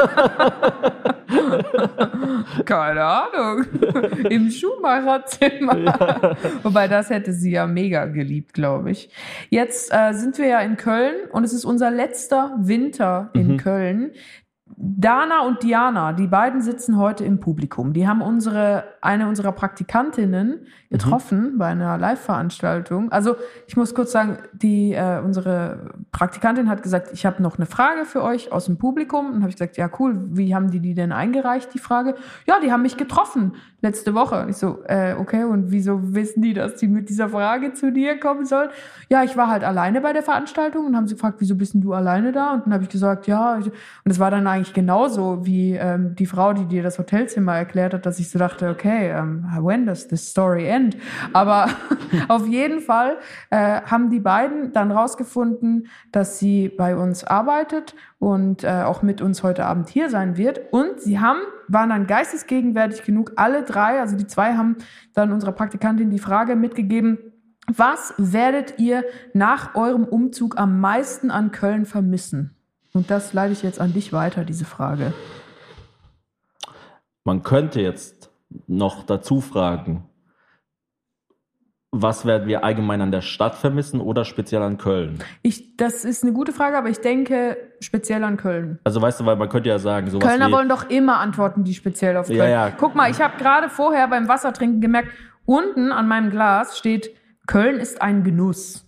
Keine Ahnung. Im Schuhmacherzimmer. Ja. Wobei, das hätte sie ja mega geliebt, glaube ich. Jetzt sind wir ja in Köln und es ist unser letzter Winter in Köln. Dana und Diana, die beiden sitzen heute im Publikum. Die haben eine unserer Praktikantinnen getroffen bei einer Live-Veranstaltung. Also ich muss kurz sagen, unsere Praktikantin hat gesagt, ich habe noch eine Frage für euch aus dem Publikum. Und habe ich gesagt, ja cool, wie haben die denn eingereicht, die Frage? Ja, die haben mich getroffen letzte Woche. Und ich so, okay, und wieso wissen die, dass die mit dieser Frage zu dir kommen sollen? Ja, ich war halt alleine bei der Veranstaltung und haben sie gefragt, wieso bist denn du alleine da? Und dann habe ich gesagt, ja, und es war dann eigentlich genauso wie die Frau, die dir das Hotelzimmer erklärt hat, dass ich so dachte, okay, when does this story end? Aber auf jeden Fall haben die beiden dann rausgefunden, dass sie bei uns arbeitet und auch mit uns heute Abend hier sein wird. Und sie waren dann geistesgegenwärtig genug, alle drei, also die zwei haben dann unserer Praktikantin die Frage mitgegeben, was werdet ihr nach eurem Umzug am meisten an Köln vermissen? Und das leite ich jetzt an dich weiter, diese Frage. Man könnte jetzt noch dazu fragen, was werden wir allgemein an der Stadt vermissen oder speziell an Köln? Das ist eine gute Frage, aber ich denke speziell an Köln. Also weißt du, weil man könnte ja sagen, sowas Kölner wollen doch immer Antworten, die speziell auf Köln. Ja. Guck mal, ich habe gerade vorher beim Wassertrinken gemerkt, unten an meinem Glas steht, Köln ist ein Genuss.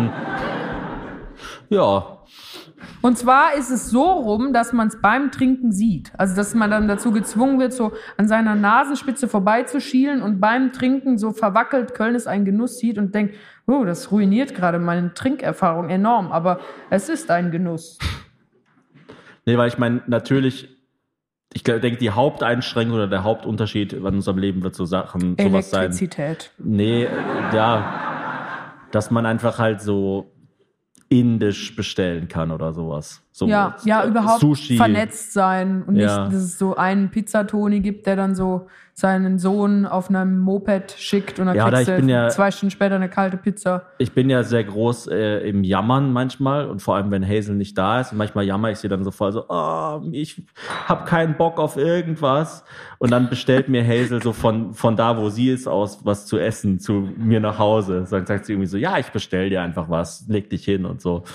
Ja. Und zwar ist es so rum, dass man es beim Trinken sieht. Also, dass man dann dazu gezwungen wird, so an seiner Nasenspitze vorbeizuschielen und beim Trinken so verwackelt Köln ist ein Genuss sieht und denkt, oh, das ruiniert gerade meine Trinkerfahrung enorm. Aber es ist ein Genuss. Nee, weil ich meine, natürlich, ich denke, die Haupteinschränkung oder der Hauptunterschied in unserem Leben wird sowas sein. Elektrizität. Nee, ja, dass man einfach halt so indisch bestellen kann oder sowas. So ja, überhaupt Sushi. Vernetzt sein und nicht, dass es so einen Pizzatoni gibt, der dann so seinen Sohn auf einem Moped schickt und dann kriegst du 2 Stunden später eine kalte Pizza. Ich bin ja sehr groß im Jammern manchmal und vor allem, wenn Hazel nicht da ist. Und manchmal jammer ich sie dann so voll so, ich hab keinen Bock auf irgendwas. Und dann bestellt mir Hazel so von da, wo sie ist, aus was zu essen zu mir nach Hause. Dann sagt sie irgendwie so, ja, ich bestell dir einfach was, leg dich hin und so.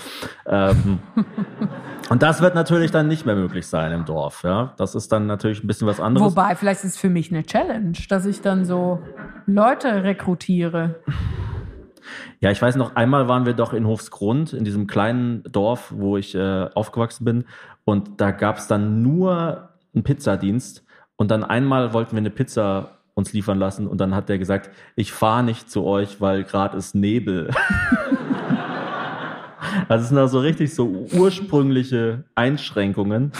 Und das wird natürlich dann nicht mehr möglich sein im Dorf. Ja, das ist dann natürlich ein bisschen was anderes. Wobei, vielleicht ist es für mich eine Challenge, dass ich dann so Leute rekrutiere. Ja, ich weiß noch, einmal waren wir doch in Hofsgrund, in diesem kleinen Dorf, wo ich aufgewachsen bin. Und da gab es dann nur einen Pizzadienst. Und dann einmal wollten wir eine Pizza uns liefern lassen. Und dann hat der gesagt, ich fahre nicht zu euch, weil gerade ist Nebel. Also es sind da so richtig so ursprüngliche Einschränkungen.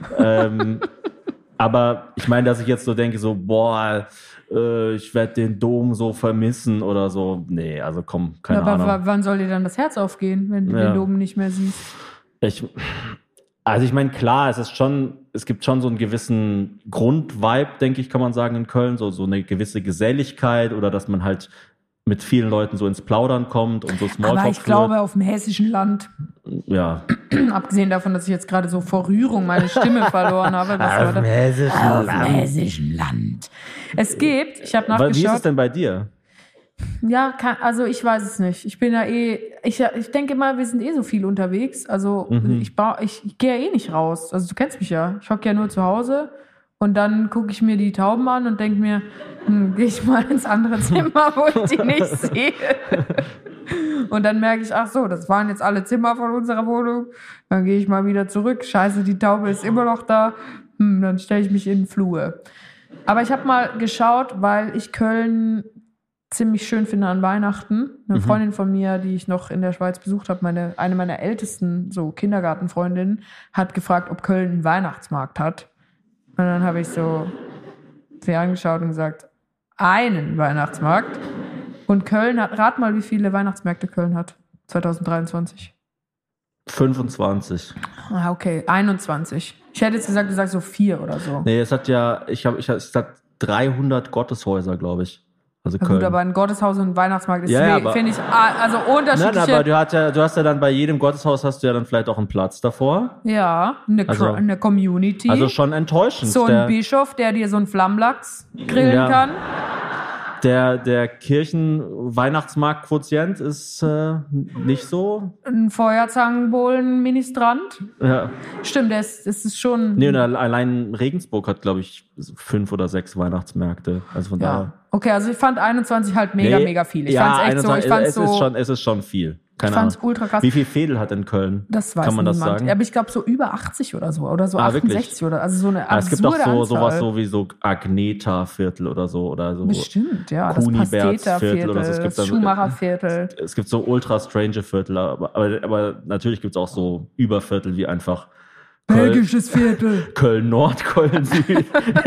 Aber ich meine, dass ich jetzt so denke, so, ich werde den Dom so vermissen oder so. Nee, also komm, keine Ahnung. Aber wann soll dir dann das Herz aufgehen, wenn du den Dom nicht mehr siehst? Also ich meine, klar, es gibt schon so einen gewissen Grundvibe, denke ich, kann man sagen, in Köln. So eine gewisse Geselligkeit oder dass man halt mit vielen Leuten so ins Plaudern kommt und so Smalltalk. Aber ich glaube, auf dem hessischen Land, abgesehen davon, dass ich jetzt gerade so vor Rührung meine Stimme verloren habe. Auf dem hessischen Land. Es gibt, ich habe nachgeschaut. Wie ist es denn bei dir? Ja, also ich weiß es nicht. Ich bin ja ich denke mal, wir sind so viel unterwegs. Also ich gehe ja nicht raus. Also du kennst mich ja. Ich hocke ja nur zu Hause. Und dann gucke ich mir die Tauben an und denke mir, gehe ich mal ins andere Zimmer, wo ich die nicht sehe. Und dann merke ich, ach so, das waren jetzt alle Zimmer von unserer Wohnung. Dann gehe ich mal wieder zurück. Scheiße, die Taube ist immer noch da. Dann stelle ich mich in den Flur. Aber ich habe mal geschaut, weil ich Köln ziemlich schön finde an Weihnachten. Eine Freundin von mir, die ich noch in der Schweiz besucht habe, eine meiner ältesten so Kindergartenfreundinnen, hat gefragt, ob Köln einen Weihnachtsmarkt hat. Und dann habe ich so sie angeschaut und gesagt, einen Weihnachtsmarkt. Und Köln rat mal, wie viele Weihnachtsmärkte Köln hat 2023. 25. Ah, okay, 21. Ich hätte jetzt gesagt, du sagst so 4 oder so. Nee, es hat 300 Gotteshäuser, glaube ich. Also Na Köln. gut, aber ein Gotteshaus und ein Weihnachtsmarkt ist, Ja, aber- finde ich, also unterschiedliche... Nein, aber du hast ja dann bei jedem Gotteshaus hast du ja dann vielleicht auch einen Platz davor. Ja, Also- eine Community. Also schon enttäuschend. so ein Bischof, der dir so einen Flammlachs grillen Ja. kann. Der Kirchen-Weihnachtsmarkt-Quotient ist nicht so. Ein Feuerzangenbowlen-Ministrant. Ja. Stimmt, das ist schon... Nee, und allein Regensburg hat, glaube ich, 5 oder 6 Weihnachtsmärkte. Also von daher. ja. Okay, also ich fand 21 halt mega viel. Ich ja, fand's echt so, ich fand's es ist schon viel. Keine Ich fand's Ahnung. ultra krass. Wie viel Fädel hat denn Köln? Das weiß Kann man das niemand. sagen? Aber ich glaube so über 80 oder so 68 wirklich? oder also so eine Ja, es gibt auch absurde sowas Anzahl. so wie so Agneta-Viertel oder so. Bestimmt, ja. Das Kunibert-Viertel oder so. Pasteta-Viertel, Es gibt das dann- Schumacher-Viertel. Es gibt so ultra strange Viertel, aber natürlich gibt es auch so Überviertel wie einfach Belgisches Viertel. Köln-Nord, Köln-Süd.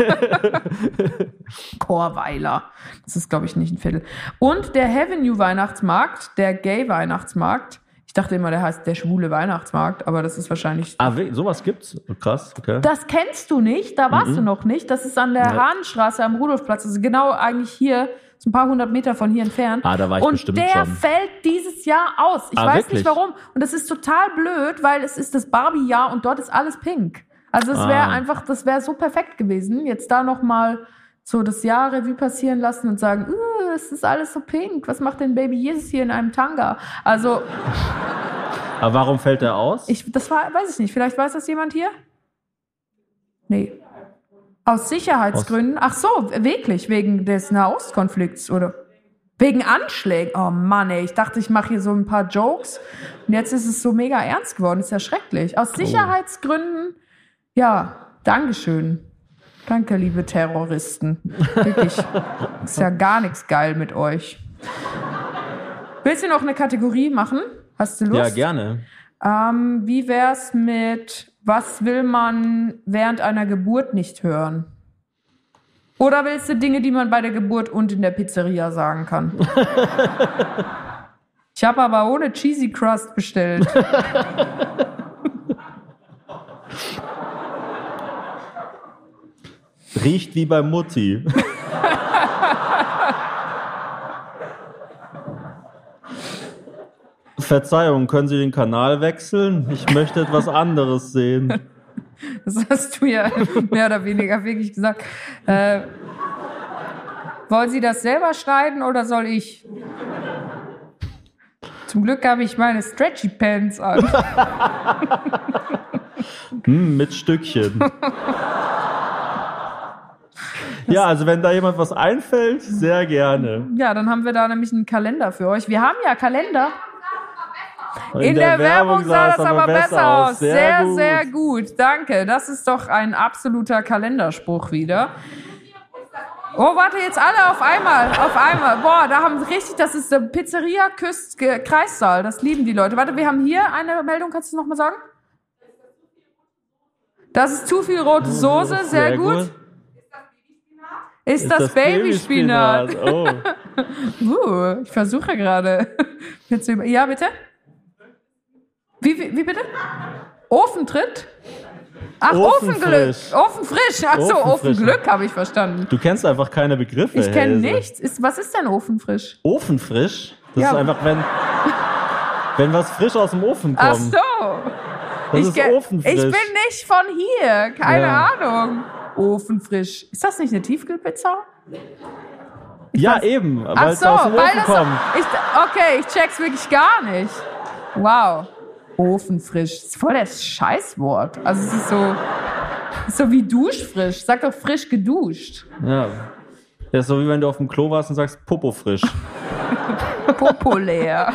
Chorweiler. Das ist, glaube ich, nicht ein Viertel. Und der Avenue-Weihnachtsmarkt, der Gay-Weihnachtsmarkt. Ich dachte immer, der heißt der schwule Weihnachtsmarkt, aber das ist wahrscheinlich... Sowas gibt's? Krass, okay. Das kennst du nicht, da warst du noch nicht. Das ist an der Ja. Hahnstraße am Rudolfplatz. Also genau eigentlich hier, so ein paar 100 Meter von hier entfernt. Da war ich und bestimmt der schon. fällt dieses Jahr aus. Ich weiß wirklich? nicht warum. Und das ist total blöd, weil es ist das Barbie-Jahr und dort ist alles pink. Also es wäre einfach, das wäre so perfekt gewesen, jetzt da nochmal so das Jahr Revue passieren lassen und sagen, es ist alles so pink. Was macht denn Baby Jesus hier in einem Tanga? Also Aber warum fällt der aus? weiß ich nicht. Vielleicht weiß das jemand hier? Nee. Aus Sicherheitsgründen? Ach so, wirklich, wegen des Nahostkonflikts oder wegen Anschlägen? Oh Mann, ey, ich dachte, ich mache hier so ein paar Jokes und jetzt ist es so mega ernst geworden. Ist ja schrecklich. Aus Sicherheitsgründen, ja, Dankeschön. Danke, liebe Terroristen. Wirklich, ist ja gar nichts geil mit euch. Willst du noch eine Kategorie machen? Hast du Lust? Ja, gerne. Wie wär's mit, was will man während einer Geburt nicht hören? Oder willst du Dinge, die man bei der Geburt und in der Pizzeria sagen kann? Ich habe aber ohne Cheesy Crust bestellt. Riecht wie bei Mutti. Verzeihung, können Sie den Kanal wechseln? Ich möchte etwas anderes sehen. Das hast du ja mehr oder weniger wirklich gesagt. Wollen Sie das selber schneiden oder soll ich? Zum Glück habe ich meine Stretchy Pants an. Mit Stückchen. Ja, also wenn da jemand was einfällt, sehr gerne. Ja, dann haben wir da nämlich einen Kalender für euch. Wir haben ja Kalender. In der Werbung sah das aber besser aus. Sehr, gut. sehr gut. Danke. Das ist doch ein absoluter Kalenderspruch wieder. Oh, warte, jetzt alle auf einmal. Auf einmal. Boah, da haben richtig, das ist der Pizzeria Küst Kreissaal. Das lieben die Leute. Warte, wir haben hier eine Meldung. Kannst du es nochmal sagen? Das ist zu viel rote Soße. Sehr gut. Ist das Babyspinat? Oh. Ich versuche gerade. Ja, bitte? Wie bitte? Ofentritt? Ach, Ofenglück. Ofenfrisch. Ofenfrisch. Ach so, Ofenfrisch. Ofenglück habe ich verstanden. Du kennst einfach keine Begriffe. Ich kenne Helse. nichts. Was ist denn Ofenfrisch? Ofenfrisch? Das Ja. ist einfach, wenn was frisch aus dem Ofen kommt. Ach so. Das Ich ist ke- ofenfrisch. Ich bin nicht von hier. Keine Ja. Ahnung. Ofenfrisch. Ist das nicht eine Tiefkühlpizza? Ja, eben, weil Ach es so, aus dem weil Ofen das kommt. okay, ich check's wirklich gar nicht. Wow. Ofenfrisch. Das ist voll das Scheißwort. Also es ist so wie duschfrisch. Sag doch frisch geduscht. Ja. Das ist so wie wenn du auf dem Klo warst und sagst Popo frisch. Populär.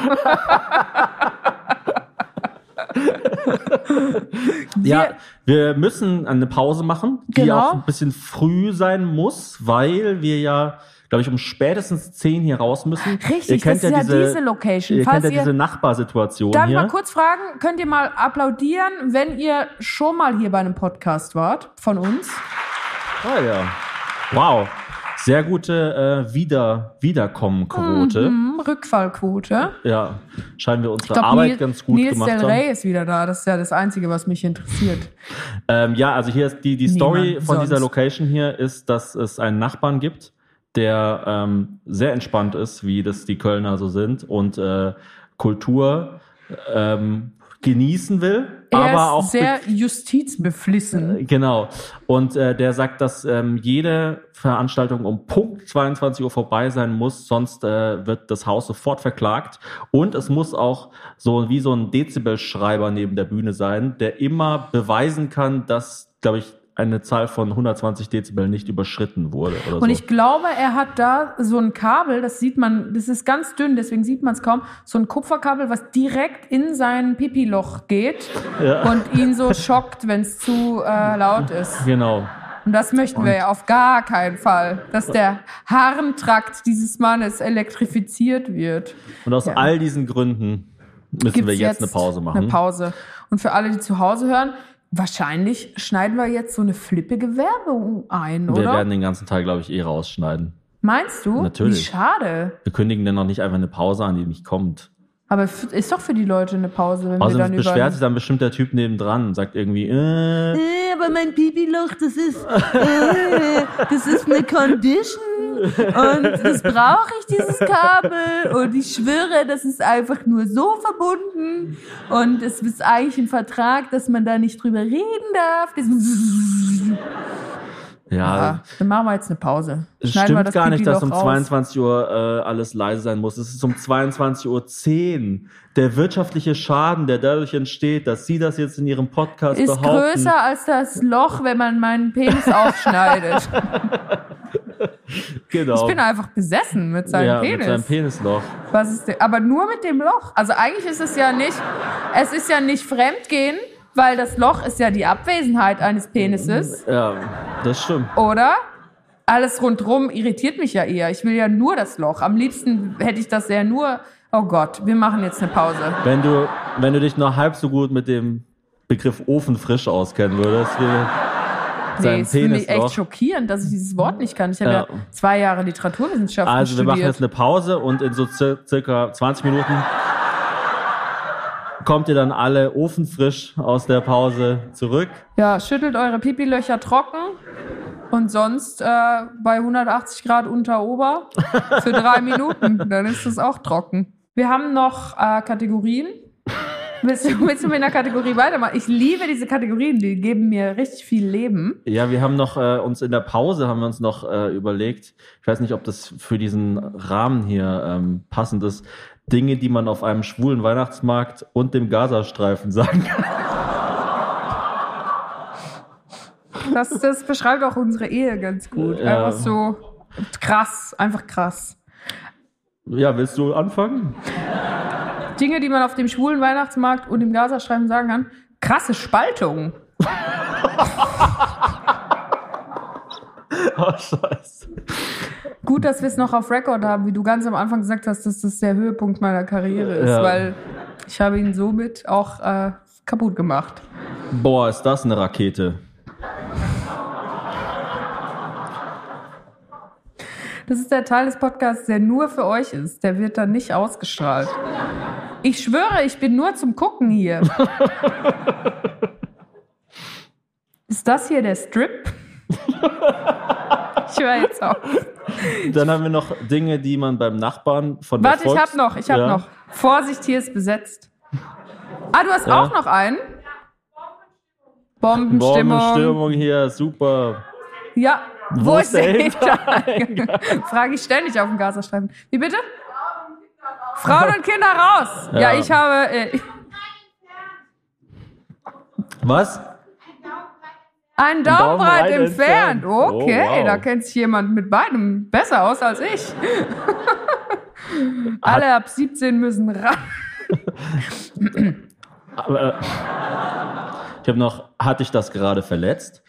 Ja, wir müssen eine Pause machen, die Genau. auch ein bisschen früh sein muss, weil wir ja, glaube ich, um spätestens 10 hier raus müssen. Richtig, das ist ja diese Location. Ihr Falls kennt ja ihr- diese Nachbarsituation Darf ich hier. mal kurz fragen, könnt ihr mal applaudieren, wenn ihr schon mal hier bei einem Podcast wart von uns? Ah ja. Wow. Sehr gute Wiederkommenquote. Rückfallquote. Ja, scheinen wir unsere Ich glaub, Arbeit ganz gut Nils gemacht Del haben. Rey ist wieder da. Das ist ja das Einzige, was mich interessiert. Ja, also hier ist die Story Niemand von dieser sonst. Location hier ist, dass es einen Nachbarn gibt, der sehr entspannt ist, wie das die Kölner so sind und Kultur genießen will. Er aber ist auch sehr justizbeflissen. Genau. Und der sagt, dass jede Veranstaltung um Punkt 22 Uhr vorbei sein muss, sonst wird das Haus sofort verklagt. Und es muss auch so wie so ein Dezibelschreiber neben der Bühne sein, der immer beweisen kann, dass, glaube ich, eine Zahl von 120 Dezibel nicht überschritten wurde oder so. Und ich glaube, er hat da so ein Kabel, das sieht man, das ist ganz dünn, deswegen sieht man es kaum, so ein Kupferkabel, was direkt in sein Pipi-Loch geht und ihn so schockt, wenn es zu laut ist. Genau. Und das möchten wir ja auf gar keinen Fall, dass der Harntrakt dieses Mannes elektrifiziert wird. Und aus all diesen Gründen müssen wir jetzt eine Pause machen. Eine Pause. Und für alle, die zu Hause hören, wahrscheinlich schneiden wir jetzt so eine flippige Werbung ein, oder? Wir werden den ganzen Teil, glaube ich, rausschneiden. Meinst du? Natürlich. Wie schade. Wir kündigen dann noch nicht einfach eine Pause an, die nicht kommt. Aber ist doch für die Leute eine Pause, wenn Also wir dann beschwert sich dann bestimmt der Typ nebendran und sagt irgendwie, aber mein Pipi-Loch, das ist eine Condition und das brauche ich, dieses Kabel, und ich schwöre, das ist einfach nur so verbunden und es ist eigentlich ein Vertrag, dass man da nicht drüber reden darf. Ja, dann machen wir jetzt eine Pause. Es Schneiden wir stimmt das gar nicht, dass um Pipi-Loch 22 Uhr alles leise sein muss. Es ist um 22:10 Uhr. Der wirtschaftliche Schaden, der dadurch entsteht, dass Sie das jetzt in Ihrem Podcast ist behaupten. größer als das Loch, wenn man meinen Penis aufschneidet. Genau. Ich bin einfach besessen mit seinem Penis. Mit seinem Penisloch. Was ist aber nur mit dem Loch. Also eigentlich ist es ja nicht Fremdgehen, weil das Loch ist ja die Abwesenheit eines Penises. Ja, das stimmt. Oder? Alles rundrum irritiert mich ja eher. Ich will ja nur das Loch. Am liebsten hätte ich das ja nur... Oh Gott, wir machen jetzt eine Pause. Wenn du dich noch halb so gut mit dem Begriff ofenfrisch auskennen würdest, wie sein es finde ich echt Penisloch. schockierend, dass ich dieses Wort nicht kann. Ich habe ja 2 Jahre Literaturwissenschaften Also wir studiert. machen jetzt eine Pause und in so circa 20 Minuten kommt ihr dann alle ofenfrisch aus der Pause zurück. Ja, schüttelt eure Pipilöcher trocken und sonst bei 180 Grad unter Ober für 3 Minuten. Dann ist es auch trocken. Wir haben noch Kategorien. Willst du mit einer Kategorie weitermachen? Ich liebe diese Kategorien, die geben mir richtig viel Leben. Ja, wir haben noch uns in der Pause überlegt, ich weiß nicht, ob das für diesen Rahmen hier passend ist, Dinge, die man auf einem schwulen Weihnachtsmarkt und dem Gazastreifen sagen kann. Das beschreibt auch unsere Ehe ganz gut. Ja. Einfach so krass, einfach krass. Ja, willst du anfangen? Dinge, die man auf dem schwulen Weihnachtsmarkt und im Gazastreifen sagen kann. Krasse Spaltung. Oh, scheiße. Gut, dass wir es noch auf Record haben, wie du ganz am Anfang gesagt hast, dass das der Höhepunkt meiner Karriere ist, weil ich habe ihn somit auch kaputt gemacht. Boah, ist das eine Rakete. Das ist der Teil des Podcasts, der nur für euch ist. Der wird dann nicht ausgestrahlt. Ich schwöre, ich bin nur zum Gucken hier. Ist das hier der Strip? Ich höre jetzt auf. Dann haben wir noch Dinge, die man beim Nachbarn von der Warte, ich hab noch. Vorsicht, hier ist besetzt. Ah, du hast auch noch einen? Bombenstimmung hier, super. Ja, wo ist der Hintereingang? Frage ich ständig auf dem Gazastreifen. Wie bitte? Frauen und Kinder raus. Ja, ich habe... Was? Einen Daumen breit Daumen entfernt. Okay, Oh, wow. da kennt sich jemand mit beidem besser aus als ich. Alle ab 17 müssen ran. Aber, ich habe noch, hatte ich das gerade verletzt?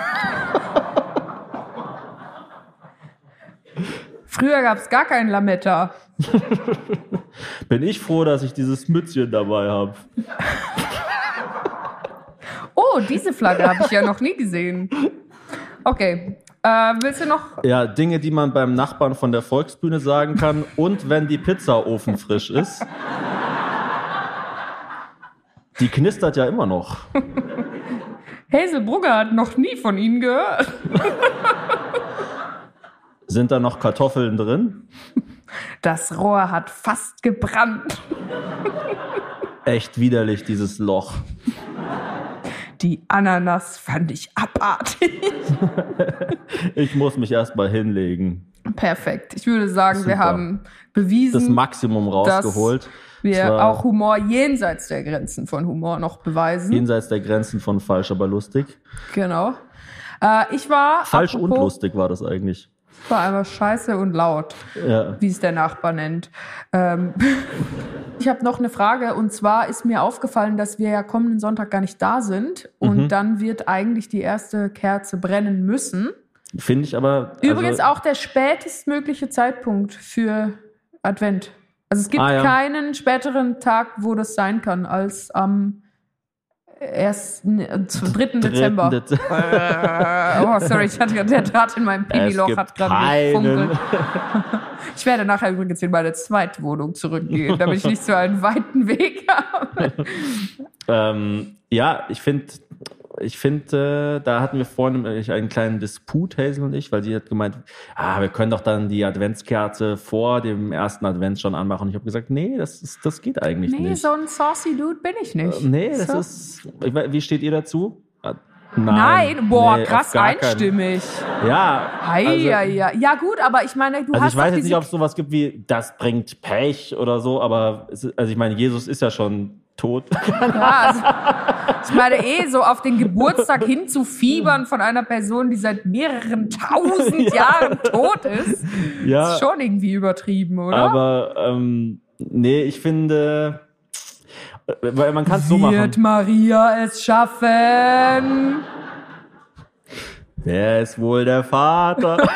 Früher gab es gar keinen Lametta. Bin ich froh, dass ich dieses Mützchen dabei habe. Oh, diese Flagge habe ich ja noch nie gesehen. Okay, willst du noch... Ja, Dinge, die man beim Nachbarn von der Volksbühne sagen kann und wenn die Pizza ofenfrisch ist. Die knistert ja immer noch. Hazel Brugger hat noch nie von Ihnen gehört. Sind da noch Kartoffeln drin? Das Rohr hat fast gebrannt. Echt widerlich, dieses Loch. Die Ananas fand ich abartig. Ich muss mich erstmal hinlegen. Perfekt. Ich würde sagen, Super. wir haben bewiesen, Das Maximum rausgeholt. dass wir auch Humor jenseits der Grenzen von Humor noch beweisen. Jenseits der Grenzen von falsch, aber lustig. Genau. Ich war... Falsch und lustig war das eigentlich. War einfach scheiße und laut, Ja. wie es der Nachbar nennt. Ich habe noch eine Frage, und zwar ist mir aufgefallen, dass wir ja kommenden Sonntag gar nicht da sind und dann wird eigentlich die erste Kerze brennen müssen. Finde ich aber... Übrigens auch der spätestmögliche Zeitpunkt für Advent. Also es gibt keinen späteren Tag, wo das sein kann, als am 3. Dezember. Oh, sorry, ich hatte der Draht in meinem Pipi-Loch hat gerade gefunkelt. Ich werde nachher übrigens in meine Zweitwohnung zurückgehen, damit ich nicht so einen weiten Weg habe. Ja, ich finde, da hatten wir vorhin einen kleinen Disput, Hazel und ich, weil sie hat gemeint, wir können doch dann die Adventskerze vor dem ersten Advent schon anmachen. Und ich habe gesagt, nee, das geht eigentlich nicht. Nee, so ein saucy Dude bin ich nicht. Wie steht ihr dazu? Nein, krass einstimmig. Ja. Ja gut, aber ich meine, du hast ich weiß jetzt nicht, ob es sowas gibt wie, das bringt Pech oder so, aber ich meine, Jesus ist ja schon tot. Ja, also, ich meine so auf den Geburtstag hinzufiebern von einer Person, die seit mehreren 1000 Jahren tot ist, ist schon irgendwie übertrieben, oder? Aber nee, ich finde, weil man kann es so machen. Wird Maria es schaffen? Wer ist wohl der Vater?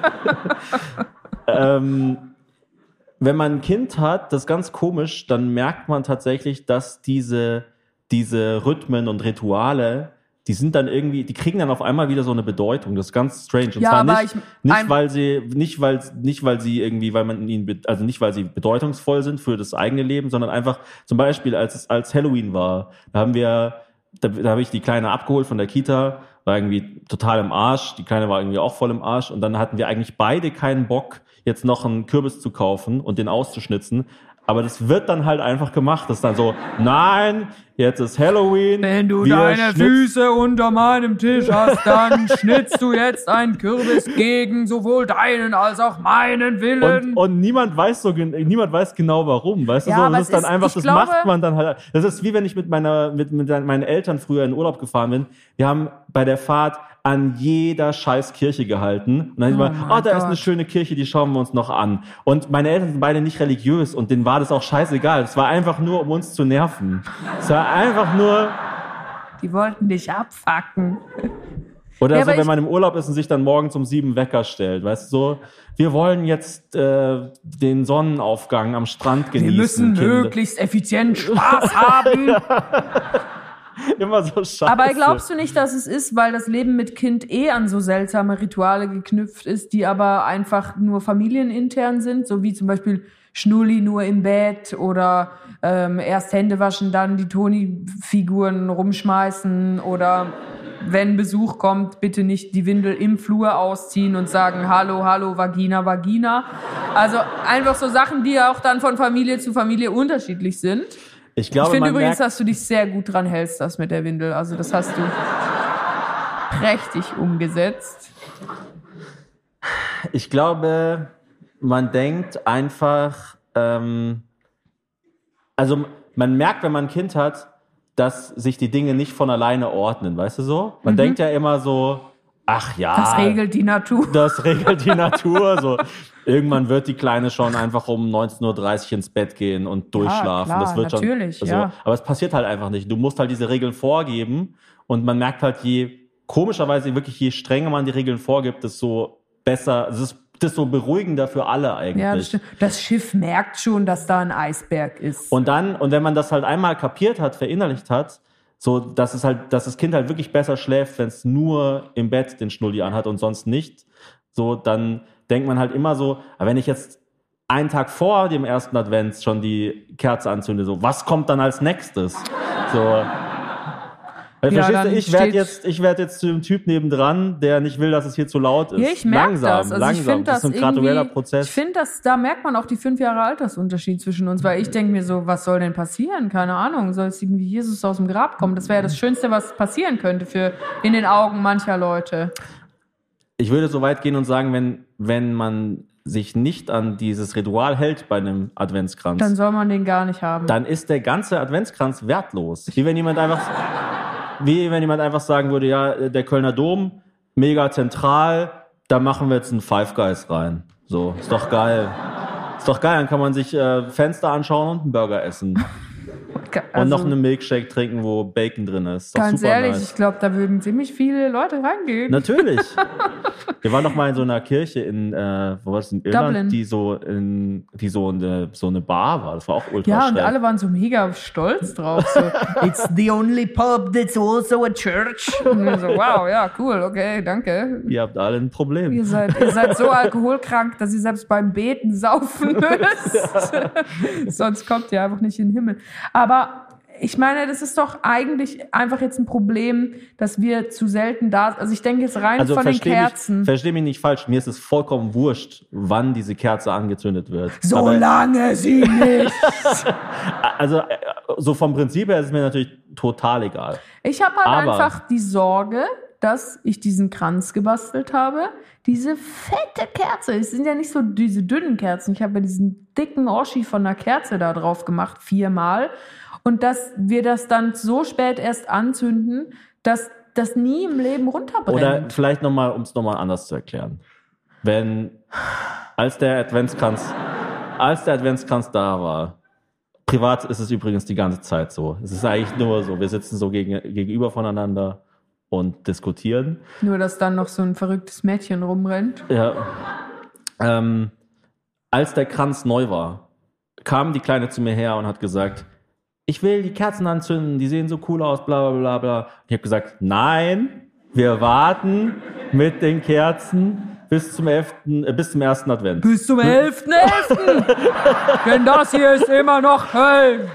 Wenn man ein Kind hat, das ist ganz komisch, dann merkt man tatsächlich, dass diese Rhythmen und Rituale, die sind dann irgendwie, die kriegen dann auf einmal wieder so eine Bedeutung. Das ist ganz strange. Und zwar nicht, weil sie irgendwie, weil man ihnen, also nicht, weil sie bedeutungsvoll sind für das eigene Leben, sondern einfach zum Beispiel, als Halloween war, da habe ich die Kleine abgeholt von der Kita, war irgendwie total im Arsch. Die Kleine war irgendwie auch voll im Arsch. Und dann hatten wir eigentlich beide keinen Bock, jetzt noch einen Kürbis zu kaufen und den auszuschnitzen. Aber das wird dann halt einfach gemacht. Das ist dann so, nein, jetzt ist Halloween. Wenn du deine Füße unter meinem Tisch hast, dann schnitzt du jetzt einen Kürbis gegen sowohl deinen als auch meinen Willen. Und niemand weiß genau warum. Weißt du so? Das ist dann einfach, das macht man dann halt. Das ist wie wenn ich mit meinen Eltern früher in Urlaub gefahren bin. Wir haben bei der Fahrt an jeder scheiß Kirche gehalten. Und dann immer, da ist eine schöne Kirche, die schauen wir uns noch an. Und meine Eltern sind beide nicht religiös und denen war das auch scheißegal. Es war einfach nur, um uns zu nerven. Es war einfach nur... Die wollten dich abfacken. Oder so, wenn man im Urlaub ist und sich dann morgens um 7 Wecker stellt. Weißt du, so, wir wollen jetzt den Sonnenaufgang am Strand genießen. Wir müssen möglichst effizient Spaß haben. Immer so scheiße. Aber glaubst du nicht, dass es ist, weil das Leben mit Kind an so seltsame Rituale geknüpft ist, die aber einfach nur familienintern sind, so wie zum Beispiel Schnulli nur im Bett oder erst Hände waschen, dann die Toni-Figuren rumschmeißen oder wenn Besuch kommt, bitte nicht die Windel im Flur ausziehen und sagen, hallo, hallo, Vagina, Vagina. Also einfach so Sachen, die auch dann von Familie zu Familie unterschiedlich sind. Ich finde übrigens, dass du dich sehr gut dran hältst, das mit der Windel. Also das hast du prächtig umgesetzt. Ich glaube, man denkt einfach, also man merkt, wenn man ein Kind hat, dass sich die Dinge nicht von alleine ordnen, weißt du so? Man denkt ja immer so, ach ja. Das regelt die Natur. Das regelt die Natur, so. Irgendwann wird die Kleine schon einfach um 19:30 Uhr ins Bett gehen und durchschlafen. Klar, das wird natürlich, schon, also, aber es passiert halt einfach nicht. Du musst halt diese Regeln vorgeben und man merkt halt, komischerweise je strenger man die Regeln vorgibt, desto besser, desto beruhigender für alle eigentlich. Ja, das stimmt. Das Schiff merkt schon, dass da ein Eisberg ist. Und wenn man das halt einmal kapiert hat, verinnerlicht hat, so, dass das Kind halt wirklich besser schläft, wenn es nur im Bett den Schnulli anhat und sonst nicht, so, dann denkt man halt immer so, aber wenn ich jetzt einen Tag vor dem ersten Advent schon die Kerze anzünde, so, was kommt dann als nächstes? So. Verstehst du, dann ich werd jetzt zu dem Typ nebendran, der nicht will, dass es hier zu laut ist. Ja, ich merke das. Also ich finde das ist ein gradueller Prozess. Ich finde, da merkt man auch die 5 Jahre Altersunterschied zwischen uns, weil ich denke mir so, was soll denn passieren? Keine Ahnung, soll es irgendwie Jesus aus dem Grab kommen? Das wäre das Schönste, was passieren könnte in den Augen mancher Leute. Ich würde so weit gehen und sagen, wenn man sich nicht an dieses Ritual hält bei einem Adventskranz, dann soll man den gar nicht haben. Dann ist der ganze Adventskranz wertlos. Wie wenn jemand einfach sagen würde, ja, der Kölner Dom, mega zentral, da machen wir jetzt einen Five Guys rein. So, ist doch geil. Dann kann man sich Fenster anschauen und einen Burger essen. Und noch einen Milkshake trinken, wo Bacon drin ist. Doch ganz super ehrlich, nice. ich glaube, da würden ziemlich viele Leute reingehen. Natürlich. Wir waren noch mal in so einer Kirche in Irland, Dublin. die so eine Bar war. Das war auch ultra Ja, schräg. und alle waren so mega stolz drauf. So, it's the only pub that's also a church. Und wir so, wow, ja, cool, okay, danke. Ihr habt alle ein Problem. Ihr seid so alkoholkrank, dass ihr selbst beim Beten saufen müsst. Sonst kommt ihr einfach nicht in den Himmel. Aber ich meine, das ist doch eigentlich einfach jetzt ein Problem, dass wir zu selten da sind. Also ich denke jetzt rein von den Kerzen. Versteh mich nicht falsch, mir ist es vollkommen wurscht, wann diese Kerze angezündet wird. Solange sie nicht. Also so vom Prinzip her ist es mir natürlich total egal. Ich habe halt einfach die Sorge, dass ich diesen Kranz gebastelt habe. Diese fette Kerze. Es sind ja nicht so diese dünnen Kerzen. Ich habe ja diesen dicken Oschi von einer Kerze da drauf gemacht, 4-mal. Und dass wir das dann so spät erst anzünden, dass das nie im Leben runterbrennt. Oder vielleicht nochmal, um es nochmal anders zu erklären. Als der Adventskranz da war, privat ist es übrigens die ganze Zeit so. Es ist eigentlich nur so, wir sitzen so gegenüber voneinander und diskutieren. Nur, dass dann noch so ein verrücktes Mädchen rumrennt. Ja. Als der Kranz neu war, kam die Kleine zu mir her und hat gesagt, ich will die Kerzen anzünden, die sehen so cool aus, bla bla bla bla. Ich habe gesagt, nein, wir warten mit den Kerzen bis zum 1. Advent. Bis zum 11.11. Denn das hier ist immer noch Köln.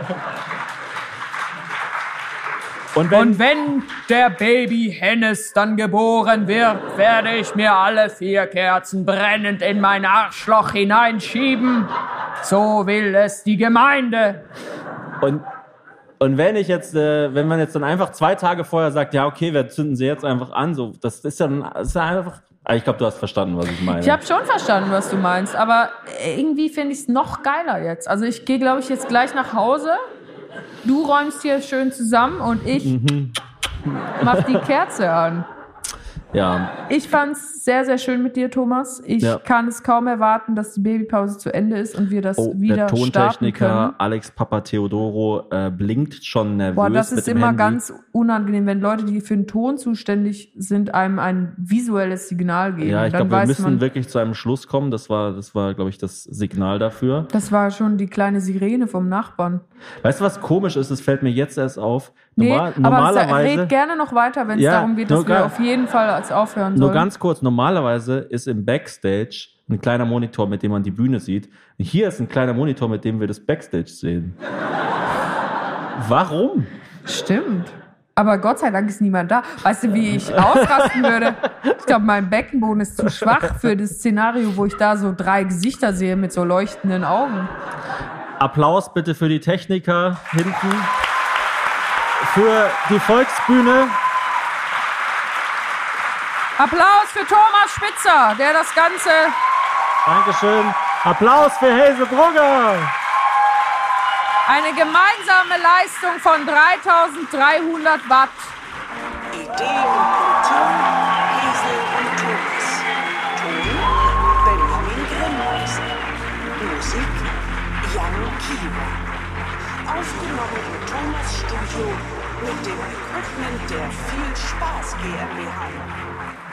Und wenn der Baby Hennes dann geboren wird, werde ich mir alle 4 Kerzen brennend in mein Arschloch hineinschieben. So will es die Gemeinde. Und wenn man jetzt dann einfach 2 Tage vorher sagt, ja okay, wir zünden sie jetzt einfach an, so, das ist ja einfach. Ich glaube, du hast verstanden, was ich meine. Ich habe schon verstanden, was du meinst, aber irgendwie finde ich es noch geiler jetzt. Also ich gehe, glaube ich, jetzt gleich nach Hause. Du räumst hier schön zusammen und ich mach die Kerze an. Ja. Ich fand's sehr, sehr schön mit dir, Thomas. Ich kann es kaum erwarten, dass die Babypause zu Ende ist und wir das wieder starten können. Der Tontechniker Alex Papatheodoro blinkt schon nervös. Boah, das mit ist dem immer Handy. ganz unangenehm, wenn Leute, die für den Ton zuständig sind, einem ein visuelles Signal geben. Ja, ich glaube, wir müssen wirklich zu einem Schluss kommen. Das war, glaube ich, das Signal dafür. Das war schon die kleine Sirene vom Nachbarn. Weißt du, was komisch ist? Es fällt mir jetzt erst auf. Normalerweise, aber red gerne noch weiter, wenn es darum geht, dass wir auf jeden Fall als aufhören sollen. Nur ganz kurz, normalerweise ist im Backstage ein kleiner Monitor, mit dem man die Bühne sieht. Hier ist ein kleiner Monitor, mit dem wir das Backstage sehen. Warum? Stimmt. Aber Gott sei Dank ist niemand da. Weißt du, wie ich ausrasten würde? Ich glaube, mein Beckenboden ist zu schwach für das Szenario, wo ich da so 3 Gesichter sehe mit so leuchtenden Augen. Applaus bitte für die Techniker hinten. Für die Volksbühne. Applaus für Thomas Spitzer, der das Ganze... Dankeschön. Applaus für Hazel Brugger. Eine gemeinsame Leistung von 3300 Watt. Idee und Produktion Hazel und Thomas. Ton Benjamin Grimmhausen. Musik Jan Kiewer. Aufgenommen im Thomas Studio mit dem Equipment der Viel Spaß GmbH.